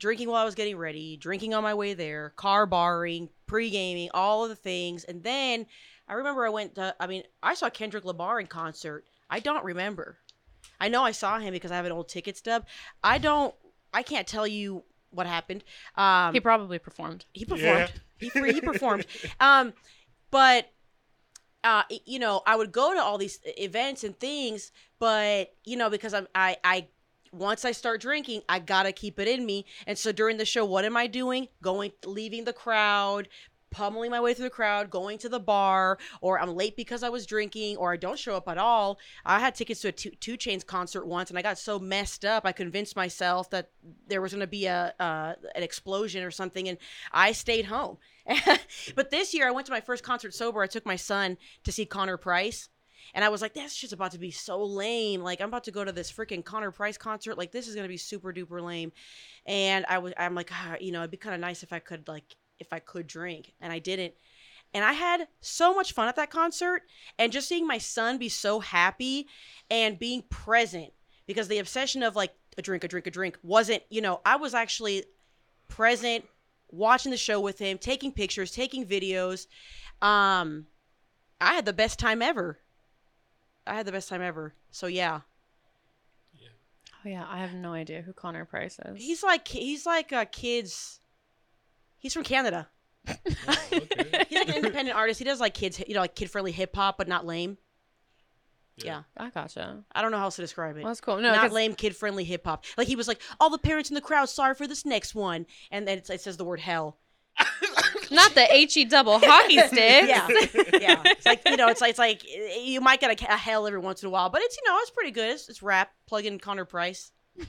drinking while I was getting ready, drinking on my way there, car barring, pre-gaming, all of the things. And then I remember I went to, I mean, I saw Kendrick Lamar in concert. I don't remember. I know I saw him because I have an old ticket stub. I don't, I can't tell you what happened. Um, He probably performed. he performed. He, he performed. Um, but, uh, you know, I would go to all these events and things, but, you know, because I'm, I, I, once I start drinking, I gotta keep it in me. And so during the show, what am I doing? Going, leaving the crowd, pummeling my way through the crowd, going to the bar, or I'm late because I was drinking, or I don't show up at all. I had tickets to a two, two Chainz concert once, and I got so messed up, I convinced myself that there was going to be a uh, an explosion or something, and I stayed home. But this year, I went to my first concert sober. I took my son to see Connor Price. And I was like, this shit's about to be so lame. Like, I'm about to go to this freaking Connor Price concert. Like, this is going to be super duper lame. And I was, I'm like, ah, you know, it'd be kind of nice if I could, like, if I could drink. And I didn't. And I had so much fun at that concert. And just seeing my son be so happy and being present, because the obsession of, like, a drink, a drink, a drink wasn't, you know, I was actually present, watching the show with him, taking pictures, taking videos. Um, I had the best time ever. I had the best time ever. So yeah. Oh yeah, I have no idea who Connor Price is. He's like he's like a kid's. He's from Canada. Oh, okay. He's like an independent artist. He does like kids, you know, like kid friendly hip hop, but not lame. Yeah. I gotcha. I don't know how else to describe it. Well, that's cool. No, not 'cause- lame, kid friendly hip hop. Like he was like, all the parents in the crowd, sorry for this next one, and then it, it says the word hell. Not the H E double hockey stick. Yeah, yeah. It's like, you know, it's like it's like you might get a, a hell every once in a while, but it's, you know, it's pretty good. It's, it's rap. Plug in Connor Price.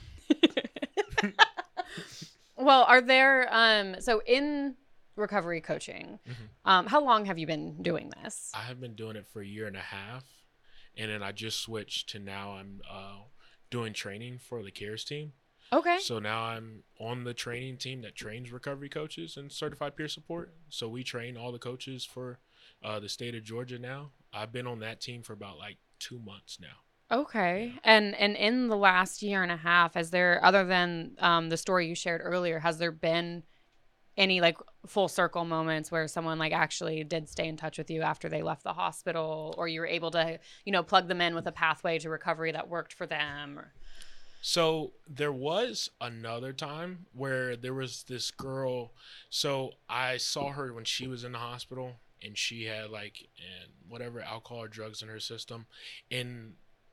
Well, are there um so in recovery coaching, Mhm. um how long have you been doing this? I have been doing it for a year and a half, and then I just switched to now I'm uh, doing training for the CARES team. Okay. So now I'm on the training team that trains recovery coaches and certified peer support. So we train all the coaches for uh, the state of Georgia now. I've been on that team for about like two months now. Okay. And and in the last year and a half, has there, other than um the story you shared earlier, has there been any like full circle moments where someone like actually did stay in touch with you after they left the hospital, or you were able to, you know, plug them in with a pathway to recovery that worked for them? Or... So there was another time where there was this girl. So I saw her when she was in the hospital, and she had like and whatever alcohol or drugs in her system. And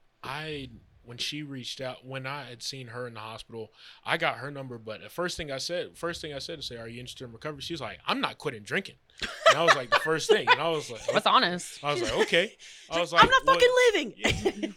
I, when she reached out, when I had seen her in the hospital, I got her number. But the first thing I said, first thing I said to say, "Are you interested in recovery?" She's like, "I'm not quitting drinking." And I was like, the first thing, and I was like, That's honest. I was like, okay. I was like, I'm not "What?" fucking living.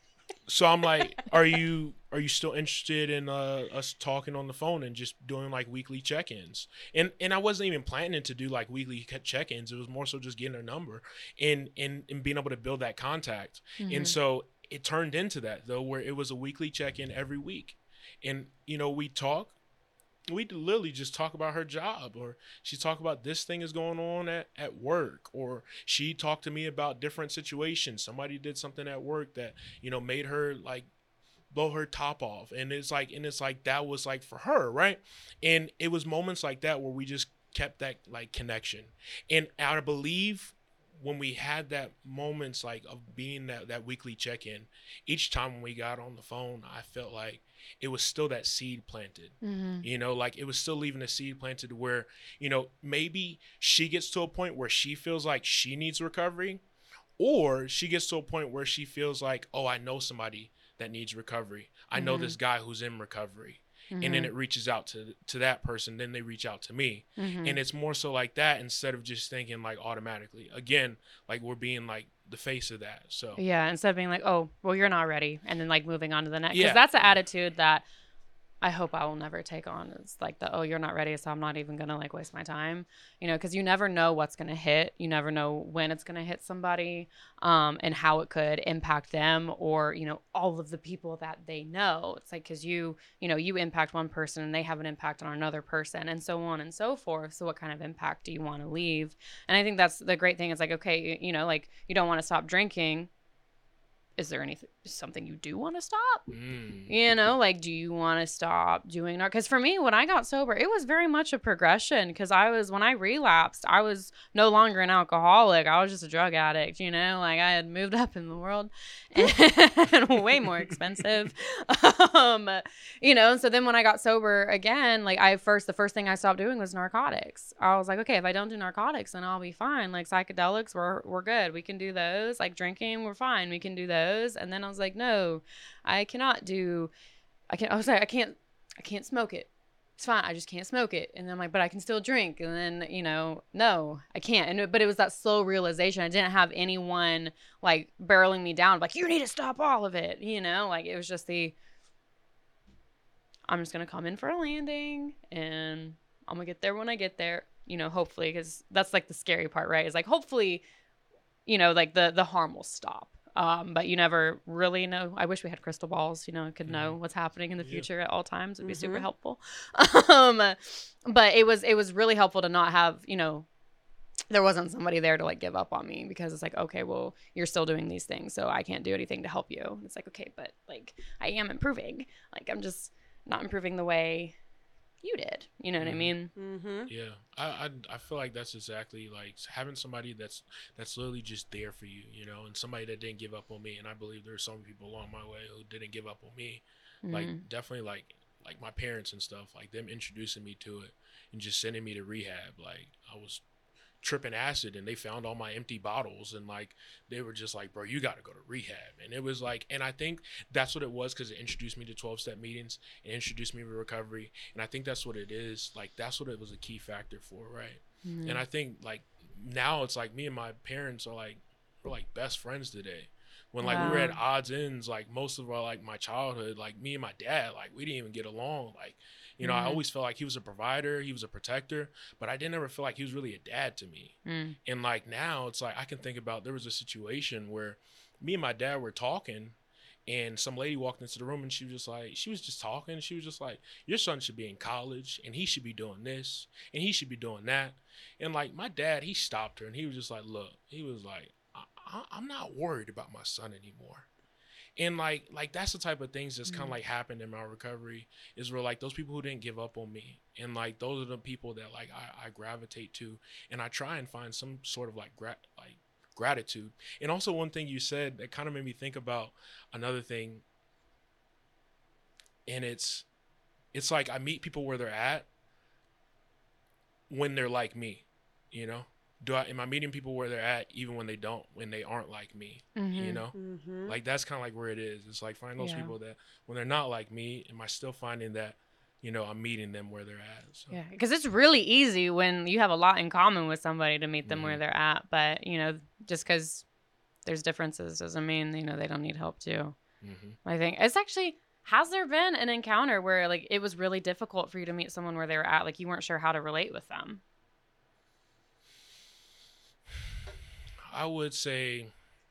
So I'm like, are you are you still interested in uh, us talking on the phone and just doing like weekly check-ins? And and I wasn't even planning to do like weekly check-ins. It was more so just getting her number and and, and being able to build that contact. Mm-hmm. And so it turned into that though, where it was a weekly check-in every week. And you know, we talk. We literally just talk about her job, or she talk about this thing is going on at, at work, or she talked to me about different situations. Somebody did something at work that, you know, made her like blow her top off. And it's like, and it's like, that was like for her. Right. And it was moments like that where we just kept that like connection. And I believe when we had that moments like of being that, that weekly check-in, each time when we got on the phone, I felt like it was still that seed planted, Mm-hmm. you know, like it was still leaving a seed planted where, you know, maybe she gets to a point where she feels like she needs recovery, or she gets to a point where she feels like, oh, I know somebody that needs recovery. I know Mhm. this guy who's in recovery. Mm-hmm. And then it reaches out to to that person, then they reach out to me. Mm-hmm. And it's more so like that instead of just thinking like automatically. Again, like we're being like the face of that. So Yeah, instead of being like, oh, well, you're not ready, and then like moving on to the next. Because Yeah. that's the attitude that I hope I will never take on. It's like the, oh, you're not ready, so I'm not even going to like waste my time. You know, because you never know what's going to hit. You never know when it's going to hit somebody, um, and how it could impact them, or, you know, all of the people that they know. It's like, because you, you know, you impact one person and they have an impact on another person, and so on and so forth. So what kind of impact do you want to leave? And I think that's the great thing. It's like, okay, you, you know, like you don't want to stop drinking, is there anything, something you do want to stop? Mm. You know, like, do you want to stop doing that? Because for me, when I got sober, it was very much a progression. Because I was, when I relapsed, I was no longer an alcoholic. I was just a drug addict, you know, like I had moved up in the world and way more expensive. um, you know, so then when I got sober again, like I first, the first thing I stopped doing was narcotics. I was like, okay, if I don't do narcotics, then I'll be fine. Like psychedelics, we're, we're good. We can do those. Like drinking, we're fine. We can do those. And then I was like, no, I cannot do, I can't, I was like, I can't, I can't smoke it. It's fine. I just can't smoke it. And then I'm like, but I can still drink. And then, you know, no, I can't. And, but it was that slow realization. I didn't have anyone like barreling me down, like, you need to stop all of it. You know, like it was just the, I'm just going to come in for a landing and I'm going to get there when I get there, you know, hopefully, because that's like the scary part, right? Is like, hopefully, you know, like the, the harm will stop. Um, but you never really know. I wish we had crystal balls, you know, could know Mm-hmm. what's happening in the Yeah. future at all times. It'd be super Mhm. helpful. um, but it was, it was really helpful to not have, you know, there wasn't somebody there to like give up on me, because it's like, okay, well, you're still doing these things, so I can't do anything to help you. And it's like, okay, but like I am improving. Like I'm just not improving the way you did. You know what I Mhm. mean? Mm-hmm. Yeah, I, I I feel like that's exactly like having somebody that's that's literally just there for you, you know, and somebody that didn't give up on me. And I believe there's some people along my way who didn't give up on me. Like Mhm. definitely like like my parents and stuff, like them introducing me to it and just sending me to rehab. Like I was tripping acid and they found all my empty bottles and like they were just like, bro, you got to go to rehab. And it was like, and I think that's what it was, because it introduced me to twelve step meetings and introduced me to recovery. And I think that's what it is, like that's what it was a key factor for, right? Mhm. And I think like now it's like me and my parents are like, we're like best friends today. When like we were at Wow. odds ends, like most of our like my childhood, like me and my dad, like we didn't even get along. Like, you know, I Mhm. always felt like he was a provider, he was a protector, but I didn't ever feel like he was really a dad to me. Mm. And like now it's like I can think about, there was a situation where me and my dad were talking and some lady walked into the room and she was just like, she was just talking. She was just like, your son should be in college and he should be doing this and he should be doing that. And like my dad, he stopped her and he was just like, look, he was like, I, I, I'm not worried about my son anymore. And like, like that's the type of things that's kind of like happened in my recovery, is where like those people who didn't give up on me, and like those are the people that like I, I gravitate to, and I try and find some sort of like gra- like gratitude. And also one thing you said that kind of made me think about another thing, and it's it's like I meet people where they're at when they're like me, you know. Do I am I meeting people where they're at even when they don't, when they aren't like me, you Mhm. know? Mm-hmm. Like that's kind of like where it is. It's like find those Yeah. people that when they're not like me, am I still finding that, you know, I'm meeting them where they're at. So. Yeah, because it's really easy when you have a lot in common with somebody to meet them where Mhm. they're at. But, you know, just because there's differences doesn't mean, you know, they don't need help too. Mm-hmm. I think it's actually, has there been an encounter where like it was really difficult for you to meet someone where they were at? Like you weren't sure how to relate with them? I would say,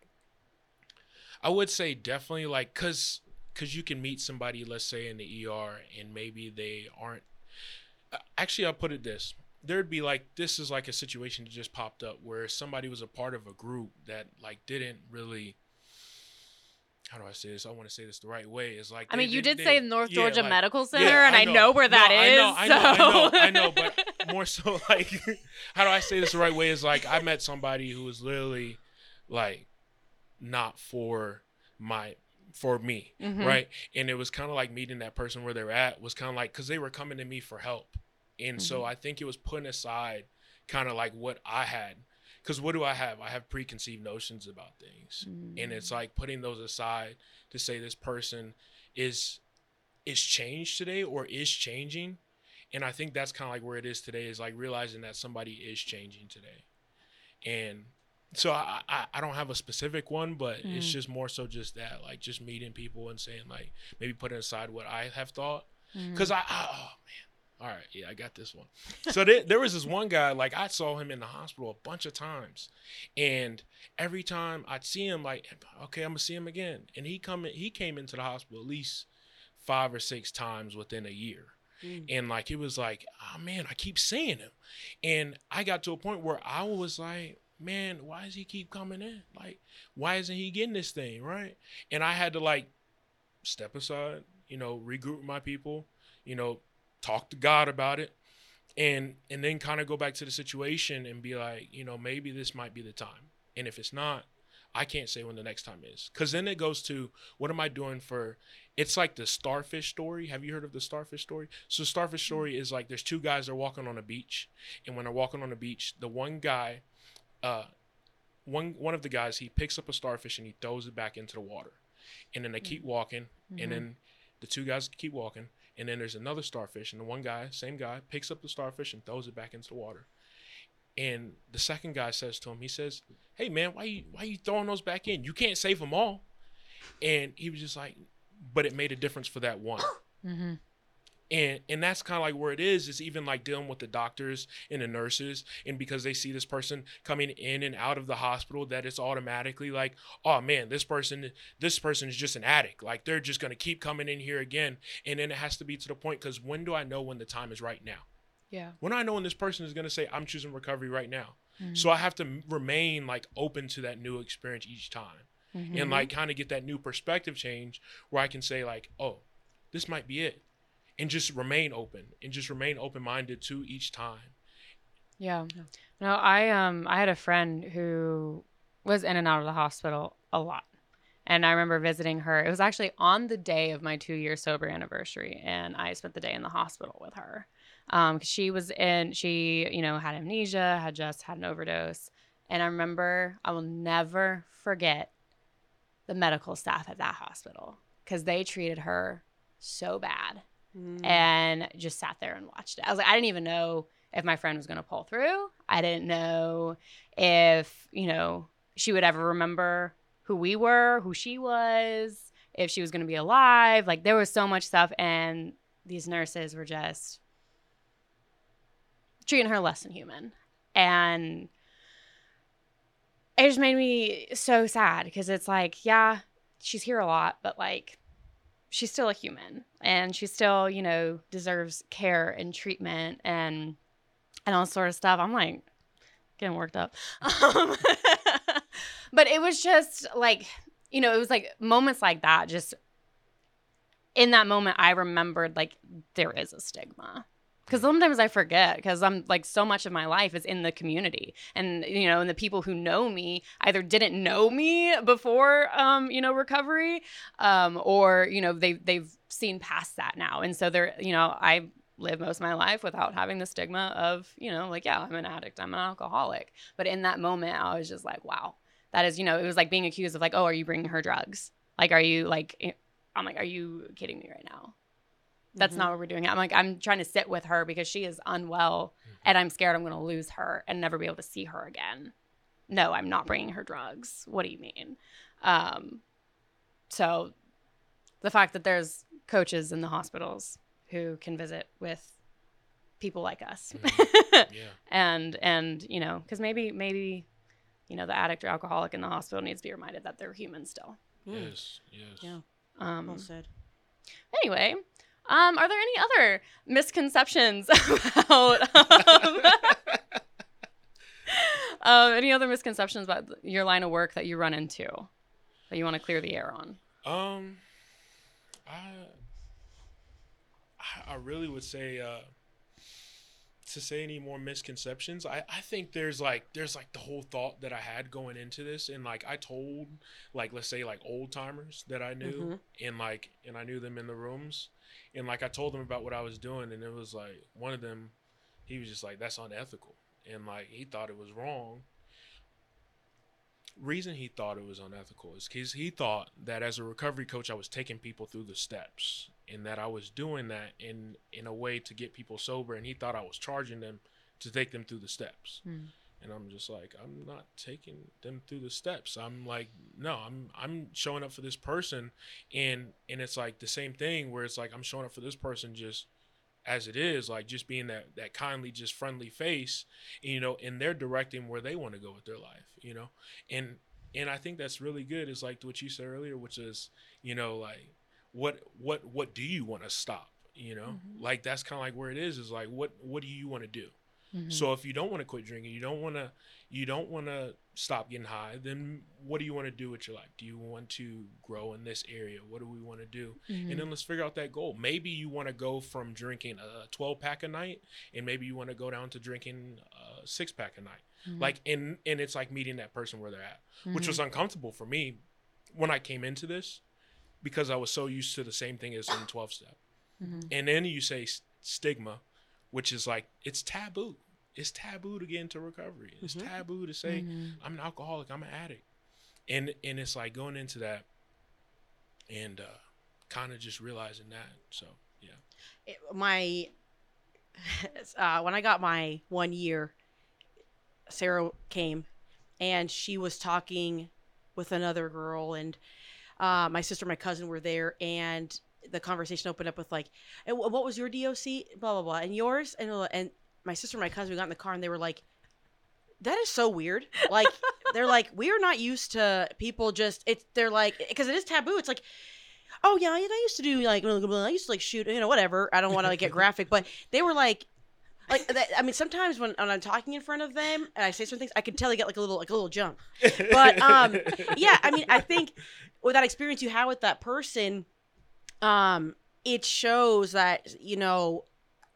I would say definitely like, cause, cause you can meet somebody, let's say in the E R, and maybe they aren't. uh, Actually, I'll put it this: there'd be like, this is like a situation that just popped up where somebody was a part of a group that like didn't really. How do I say this? I want to say this the right way. Is like I they- mean, you they- did they- say North yeah, Georgia like- Medical Center, yeah, and I know, where No, that I is. know, I know, I so. know, I know, but more so like, how do I say this the right way? Is like I met somebody who was literally like not for my for me, Mhm. right? And it was kind of like meeting that person where they're at was kind of like, because they were coming to me for help, and so Mhm. I think it was putting aside kind of like what I had, because what do I have? I have preconceived notions about things, and it's like putting those aside to say this person is is changed today or is changing. And I think that's kind of like where it is today, is like realizing that somebody is changing today. And so I, I, I don't have a specific one, but it's Mm. just more so just that, like just meeting people and saying like, maybe putting aside what I have thought. Mhm. Cause I, I oh man. All right. Yeah, I got this one. So there, there was this one guy, like I saw him in the hospital a bunch of times, and every time I'd see him, like, okay, I'm gonna see him again. And he come in, he came into the hospital at least five or six times within a year. Mm. And like, it was like, oh man, I keep seeing him. And I got to a point where I was like, man, why does he keep coming in? Like, why isn't he getting this thing, right? And I had to, like, step aside, you know, regroup with my people, you know, talk to God about it, and and then kind of go back to the situation and be like, you know, maybe this might be the time. And if it's not, I can't say when the next time is. Because then it goes to, what am I doing for, it's like the starfish story. Have you heard of the starfish story? So starfish story is like, there's two guys that are walking on a beach. And when they're walking on the beach, the one guy, uh, one one of the guys, he picks up a starfish and he throws it back into the water. And then they keep walking. Mm-hmm. And then the two guys keep walking. And then there's another starfish. And the one guy, same guy, picks up the starfish and throws it back into the water. And the second guy says to him, he says, hey, man, why you, why you throwing those back in? You can't save them all. And he was just like, but it made a difference for that one. Mm-hmm. And and that's kind of like where it is, is even like dealing with the doctors and the nurses. And because they see this person coming in and out of the hospital, that it's automatically like, oh, man, this person, this person is just an addict. Like, they're just going to keep coming in here again. And then it has to be to the point, because when do I know when the time is right now? Yeah. When I know when this person is going to say, I'm choosing recovery right now. Mm-hmm. So I have to m- remain like open to that new experience each time. Mm-hmm. And like kind of get that new perspective change where I can say like, oh, this might be it. And just remain open and just remain open-minded to each time. Yeah. No, I um I had a friend who was in and out of the hospital a lot. And I remember visiting her. It was actually on the day of my two-year sober anniversary, and I spent the day in the hospital with her. Um, 'cause she was in, she, you know, had amnesia, had just had an overdose. And I remember, I will never forget the medical staff at that hospital, because they treated her so bad mm. and just sat there and watched it. I was like, I didn't even know if my friend was going to pull through. I didn't know if, you know, she would ever remember who we were, who she was, if she was going to be alive. Like, there was so much stuff, and these nurses were just treating her less than human. And it just made me so sad, because it's like, yeah, she's here a lot, but like, she's still a human, and she still, you know, deserves care and treatment and and all sort of stuff. I'm like getting worked up. Um, but it was just like, you know, it was like moments like that. Just in that moment, I remembered like there is a stigma. Because sometimes I forget, because I'm like, so much of my life is in the community, and, you know, and the people who know me either didn't know me before, um, you know, recovery, um, or, you know, they've, they've seen past that now. And so they're, you know, I live most of my life without having the stigma of, you know, like, yeah, I'm an addict, I'm an alcoholic. But in that moment, I was just like, wow, that is, you know, it was like being accused of like, oh, are you bringing her drugs? Like, are you like, I'm like, are you kidding me right now? That's mm-hmm. not what we're doing. I'm like, I'm trying to sit with her because she is unwell, mm-hmm. and I'm scared I'm going to lose her and never be able to see her again. No, I'm not bringing her drugs. What do you mean? Um, so the fact that there's coaches in the hospitals who can visit with people like us, mm-hmm. yeah. and, and, you know, cause maybe, maybe, you know, the addict or alcoholic in the hospital needs to be reminded that they're human still. Mm. Yes. Yes. Yeah. Um, well said. Anyway, Um, are there any other misconceptions about um, um, any other misconceptions about your line of work that you run into that you want to clear the air on? Um, I I really would say uh, to say any more misconceptions. I, I think there's like there's like the whole thought that I had going into this, and like I told like let's say like old timers that I knew, mm-hmm. and like and I knew them in the rooms. And, like, I told them about what I was doing, and it was, like, one of them, he was just like, that's unethical. And, like, he thought it was wrong. Reason he thought it was unethical is because he thought that as a recovery coach, I was taking people through the steps, and that I was doing that in, in a way to get people sober, and he thought I was charging them to take them through the steps. Mm. And I'm just like, I'm not taking them through the steps. I'm like, no, I'm I'm showing up for this person. And and it's like the same thing where it's like I'm showing up for this person just as it is, like just being that, that kindly, just friendly face, you know, and they're directing where they want to go with their life, you know. And and I think that's really good is like what you said earlier, which is, you know, like what what what do you want to stop, you know? Mm-hmm. Like that's kind of like where it is, is like what what do you want to do? Mhm. So if you don't want to quit drinking, you don't want to you don't want to stop getting high, then what do you want to do with your life? Do you want to grow in this area? What do we want to do? Mhm. And then let's figure out that goal. Maybe you want to go from drinking a twelve pack a night, and maybe you want to go down to drinking a six pack a night. Mhm. Like, and and it's like meeting that person where they're at, which Mhm. was uncomfortable for me when I came into this, because I was so used to the same thing as in twelve step. Mhm. And then you say s- stigma, which is like, it's taboo. It's taboo to get into recovery. It's Mhm. taboo to say, Mhm. I'm an alcoholic, I'm an addict. And and it's like going into that and uh, kind of just realizing that. So, yeah. It- my uh, when I got my one year, Sarah came, and she was talking with another girl, and uh, my sister, and my cousin were there, and the conversation opened up with like, "And wh- what was your D O C? Blah blah blah, and yours?" And uh, and my sister and my cousin, we got in the car, and they were like, "That is so weird." Like, they're like, "We are not used to people just." It's they're like, because it is taboo. It's like, oh yeah, I used to do like, I used to like shoot, you know, whatever. I don't want to like get graphic, but they were like, like that, I mean, sometimes when, when I'm talking in front of them and I say some things, I can tell they get like a little like a little jump. But um, yeah, I mean, I think with that experience you had with that person, um, it shows that, you know,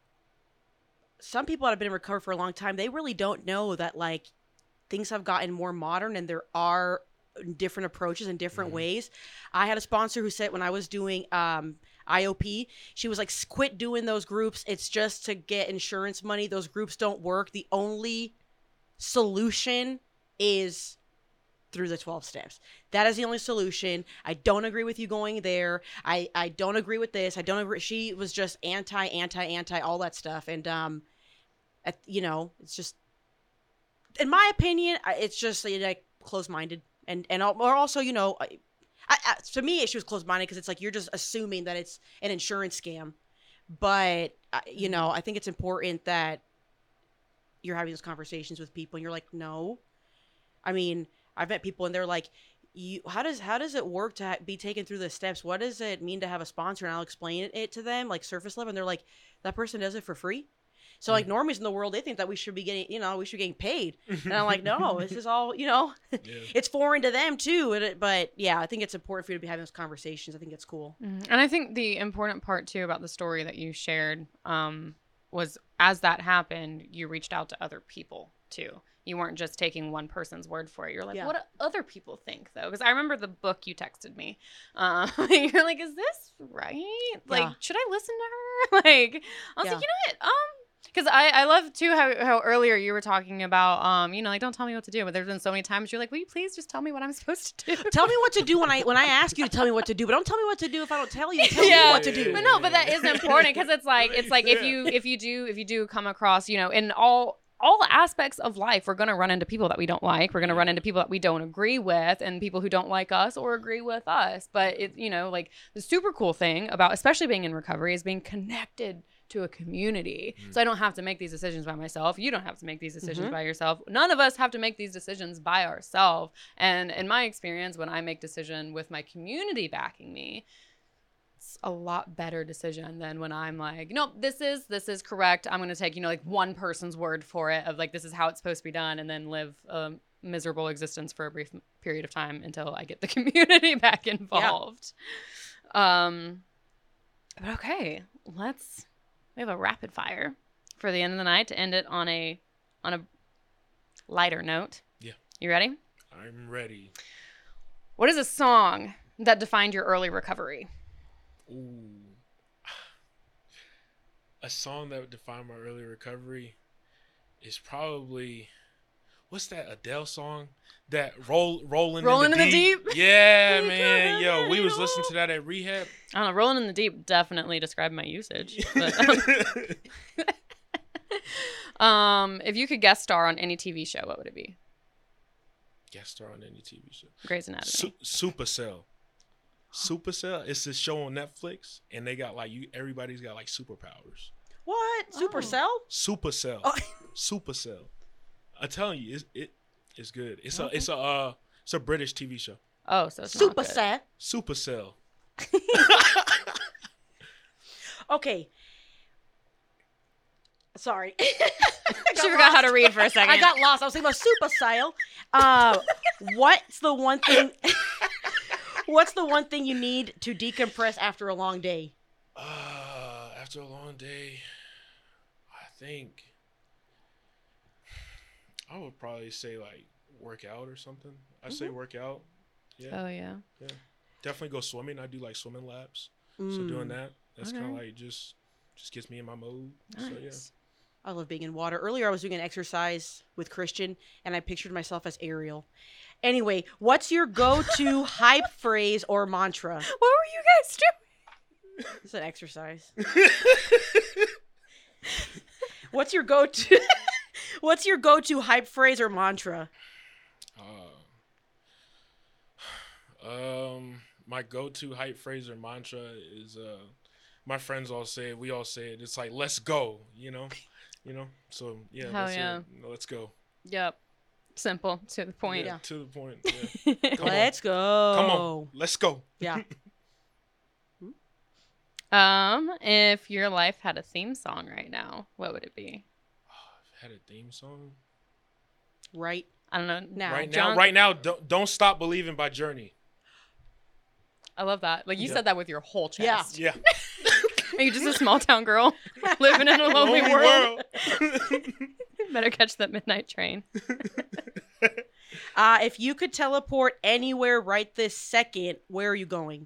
some people that have been in recovery for a long time, they really don't know that like things have gotten more modern and there are different approaches and different Mhm. ways. I had a sponsor who said when I was doing um I O P, she was like, quit doing those groups. It's just to get insurance money. Those groups don't work. The only solution is through the twelve steps. That is the only solution. I don't agree with you going there. I, I don't agree with this. I don't agree. She was just anti, anti, anti, all that stuff. And, um, at, you know, it's just, in my opinion, I- it's just like closed-minded. And, and, al- or also, you know, I, I, I, to me, she was closed-minded because it's like you're just assuming that it's an insurance scam. But, uh, you know, I think it's important that you're having those conversations with people and you're like, no. I mean, I've met people and they're like, you, how does how does it work to ha- be taken through the steps? What does it mean to have a sponsor? And I'll explain it to them, like surface level. And they're like, that person does it for free. So like normies in the world, they think that we should be getting, you know, we should be getting paid. And I'm like, no, this is all, you know, Yeah. it's foreign to them too. And it, but yeah, I think it's important for you to be having those conversations. I think it's cool. Mhm. And I think the important part too about the story that you shared um, was as that happened, you reached out to other people too. You weren't just taking one person's word for it. You're like, Yeah. what do other people think though? Because I remember the book you texted me. Um, you're like, is this right? Like, Yeah. should I listen to her? Like, I was Yeah. like, you know what? Um, because I, I love too how, how earlier you were talking about um you know like don't tell me what to do, but there's been so many times you're like, will you please just tell me what I'm supposed to do? Tell me what to do when I when I ask you to tell me what to do, but don't tell me what to do if I don't tell you to tell Yeah. me what to do. But no, but that is important because it's like it's like if Yeah. you if you do if you do come across, you know, in all all aspects of life, we're going to run into people that we don't like. We're going to run into people that we don't agree with and people who don't like us or agree with us. But it, you know, like the super cool thing about especially being in recovery is being connected to a community. Mm. So I don't have to make these decisions by myself. You don't have to make these decisions Mhm. by yourself. None of us have to make these decisions by ourselves. And in my experience, when I make decision with my community backing me, it's a lot better decision than when I'm like, no, this is this is correct. I'm going to take, you know, like one person's word for it of like, this is how it's supposed to be done, and then live a miserable existence for a brief period of time until I get the community back involved. Um, but okay, let's, we have a rapid fire for the end of the night to end it on a, on a lighter note. Yeah. You ready? I'm ready. What is a song that defined your early recovery? Ooh. A song that would define my early recovery is probably, what's that Adele song? That roll rolling Rolling in the in the deep. Deep? Yeah, We man. could Yo, we have was it listening all. to that at rehab. I don't know. Rolling in the Deep definitely described my usage. But, um, um, if you could guest star on any T V show, what would it be? Guest star on any T V show. Grey's Anatomy. Su- Supercell. Supercell. It's this show on Netflix, and they got like you. Everybody's got like superpowers. What? Oh. Supercell? Supercell. Oh. Supercell. I'm telling you, it's it. It's good. It's Okay. a. It's a. Uh, it's a British T V show. Oh, so it's not good. Supercell. Supercell. Okay. Sorry. actually forgot how to read for a second. I got lost. I was thinking about super style. Uh, what's the one thing? What's the one thing you need to decompress after a long day? Uh, after a long day, I think I would probably say like work out or something. I say work out. Yeah. Oh yeah. Yeah. Definitely go swimming. I do like swimming laps. Mm. So doing that, that's Okay. kind of like just just gets me in my mode. So yeah. Nice. I love being in water. Earlier, I was doing an exercise with Christian, and I pictured myself as Ariel. Anyway, what's your go-to hype phrase or mantra? What were you guys doing? It's an exercise. What's your go-to? What's your go-to hype phrase or mantra? Uh, um, my go-to hype phrase or mantra is uh, my friends all say it. We all say it. It's like let's go. You know, you know. So yeah, Hell that's yeah. it. Let's go. Yep. Simple to the point. Yeah, to the point. Yeah. Come on. Let's go. Come on, let's go. Yeah. Um, if your life had a theme song right now, what would it be? Had a theme song. Right. I don't know. Now. Right John- now, right now, don't don't stop believing by Journey. I love that. Like you Yeah. said that with your whole Yeah. chest. Yeah. Are you just a small town girl living in a lonely Lonely world? world. Better catch that midnight train. Uh, if you could teleport anywhere right this second, where are you going?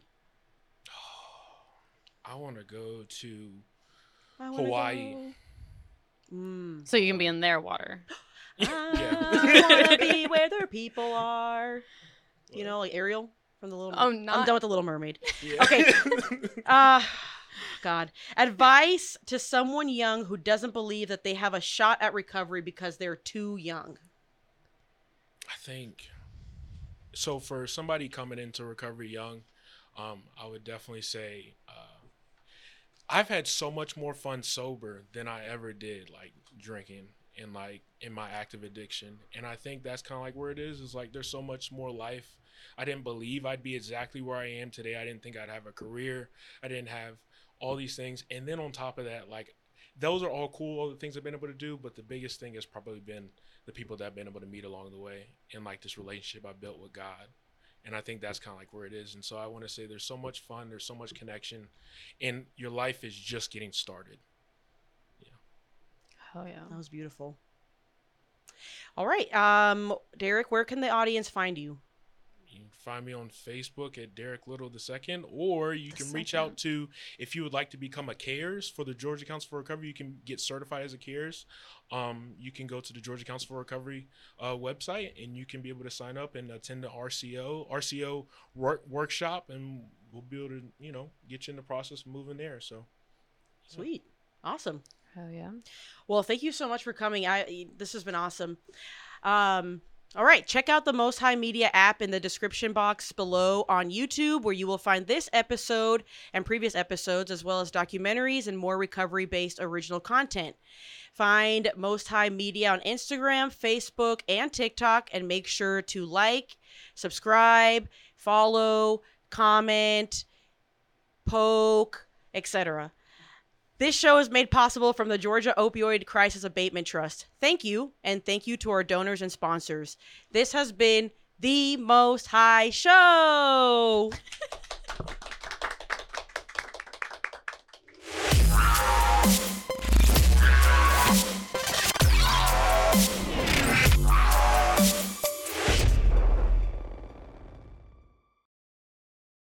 I want to go to I wanna Hawaii. go. Mm. So you can be in their water. I wanna be where their people are. You know, like Ariel from the Little. Oh, I'm not- done with the Little Mermaid. Yeah. Okay. Uh, God. Advice to someone young who doesn't believe that they have a shot at recovery because they're too young. I think so. For somebody coming into recovery young, um, I would definitely say uh, I've had so much more fun sober than I ever did, like drinking and like in my active addiction. And I think that's kind of like where it is. Is like there's so much more life. I didn't believe I'd be exactly where I am today. I didn't think I'd have a career. I didn't have all these things. And then on top of that, like those are all cool, all the things I've been able to do. But the biggest thing has probably been the people that I've been able to meet along the way and like this relationship I built with God. And I think that's kind of like where it is. And so I want to say there's so much fun. There's so much connection and your life is just getting started. Oh yeah. That was beautiful. All right. Um, Derek, where can the audience find you? You can find me on Facebook at Derek Little the Second, or you can reach second. out to, if you would like to become a CARES for the Georgia Council for Recovery, you can get certified as a CARES. Um, you can go to the Georgia Council for Recovery uh, website, and you can be able to sign up and attend the R C O R C O work, workshop, and we'll be able to, you know, get you in the process of moving there. So, Sweet. Awesome. Oh yeah. Well, thank you so much for coming. I this has been awesome. Um, all right, check out the Most High Media app in the description box below on YouTube, where you will find this episode and previous episodes, as well as documentaries and more recovery-based original content. Find Most High Media on Instagram, Facebook, and TikTok, and make sure to like, subscribe, follow, comment, poke, et cetera. This show is made possible from the Georgia Opioid Crisis Abatement Trust. Thank you, and thank you to our donors and sponsors. This has been the Most High Show.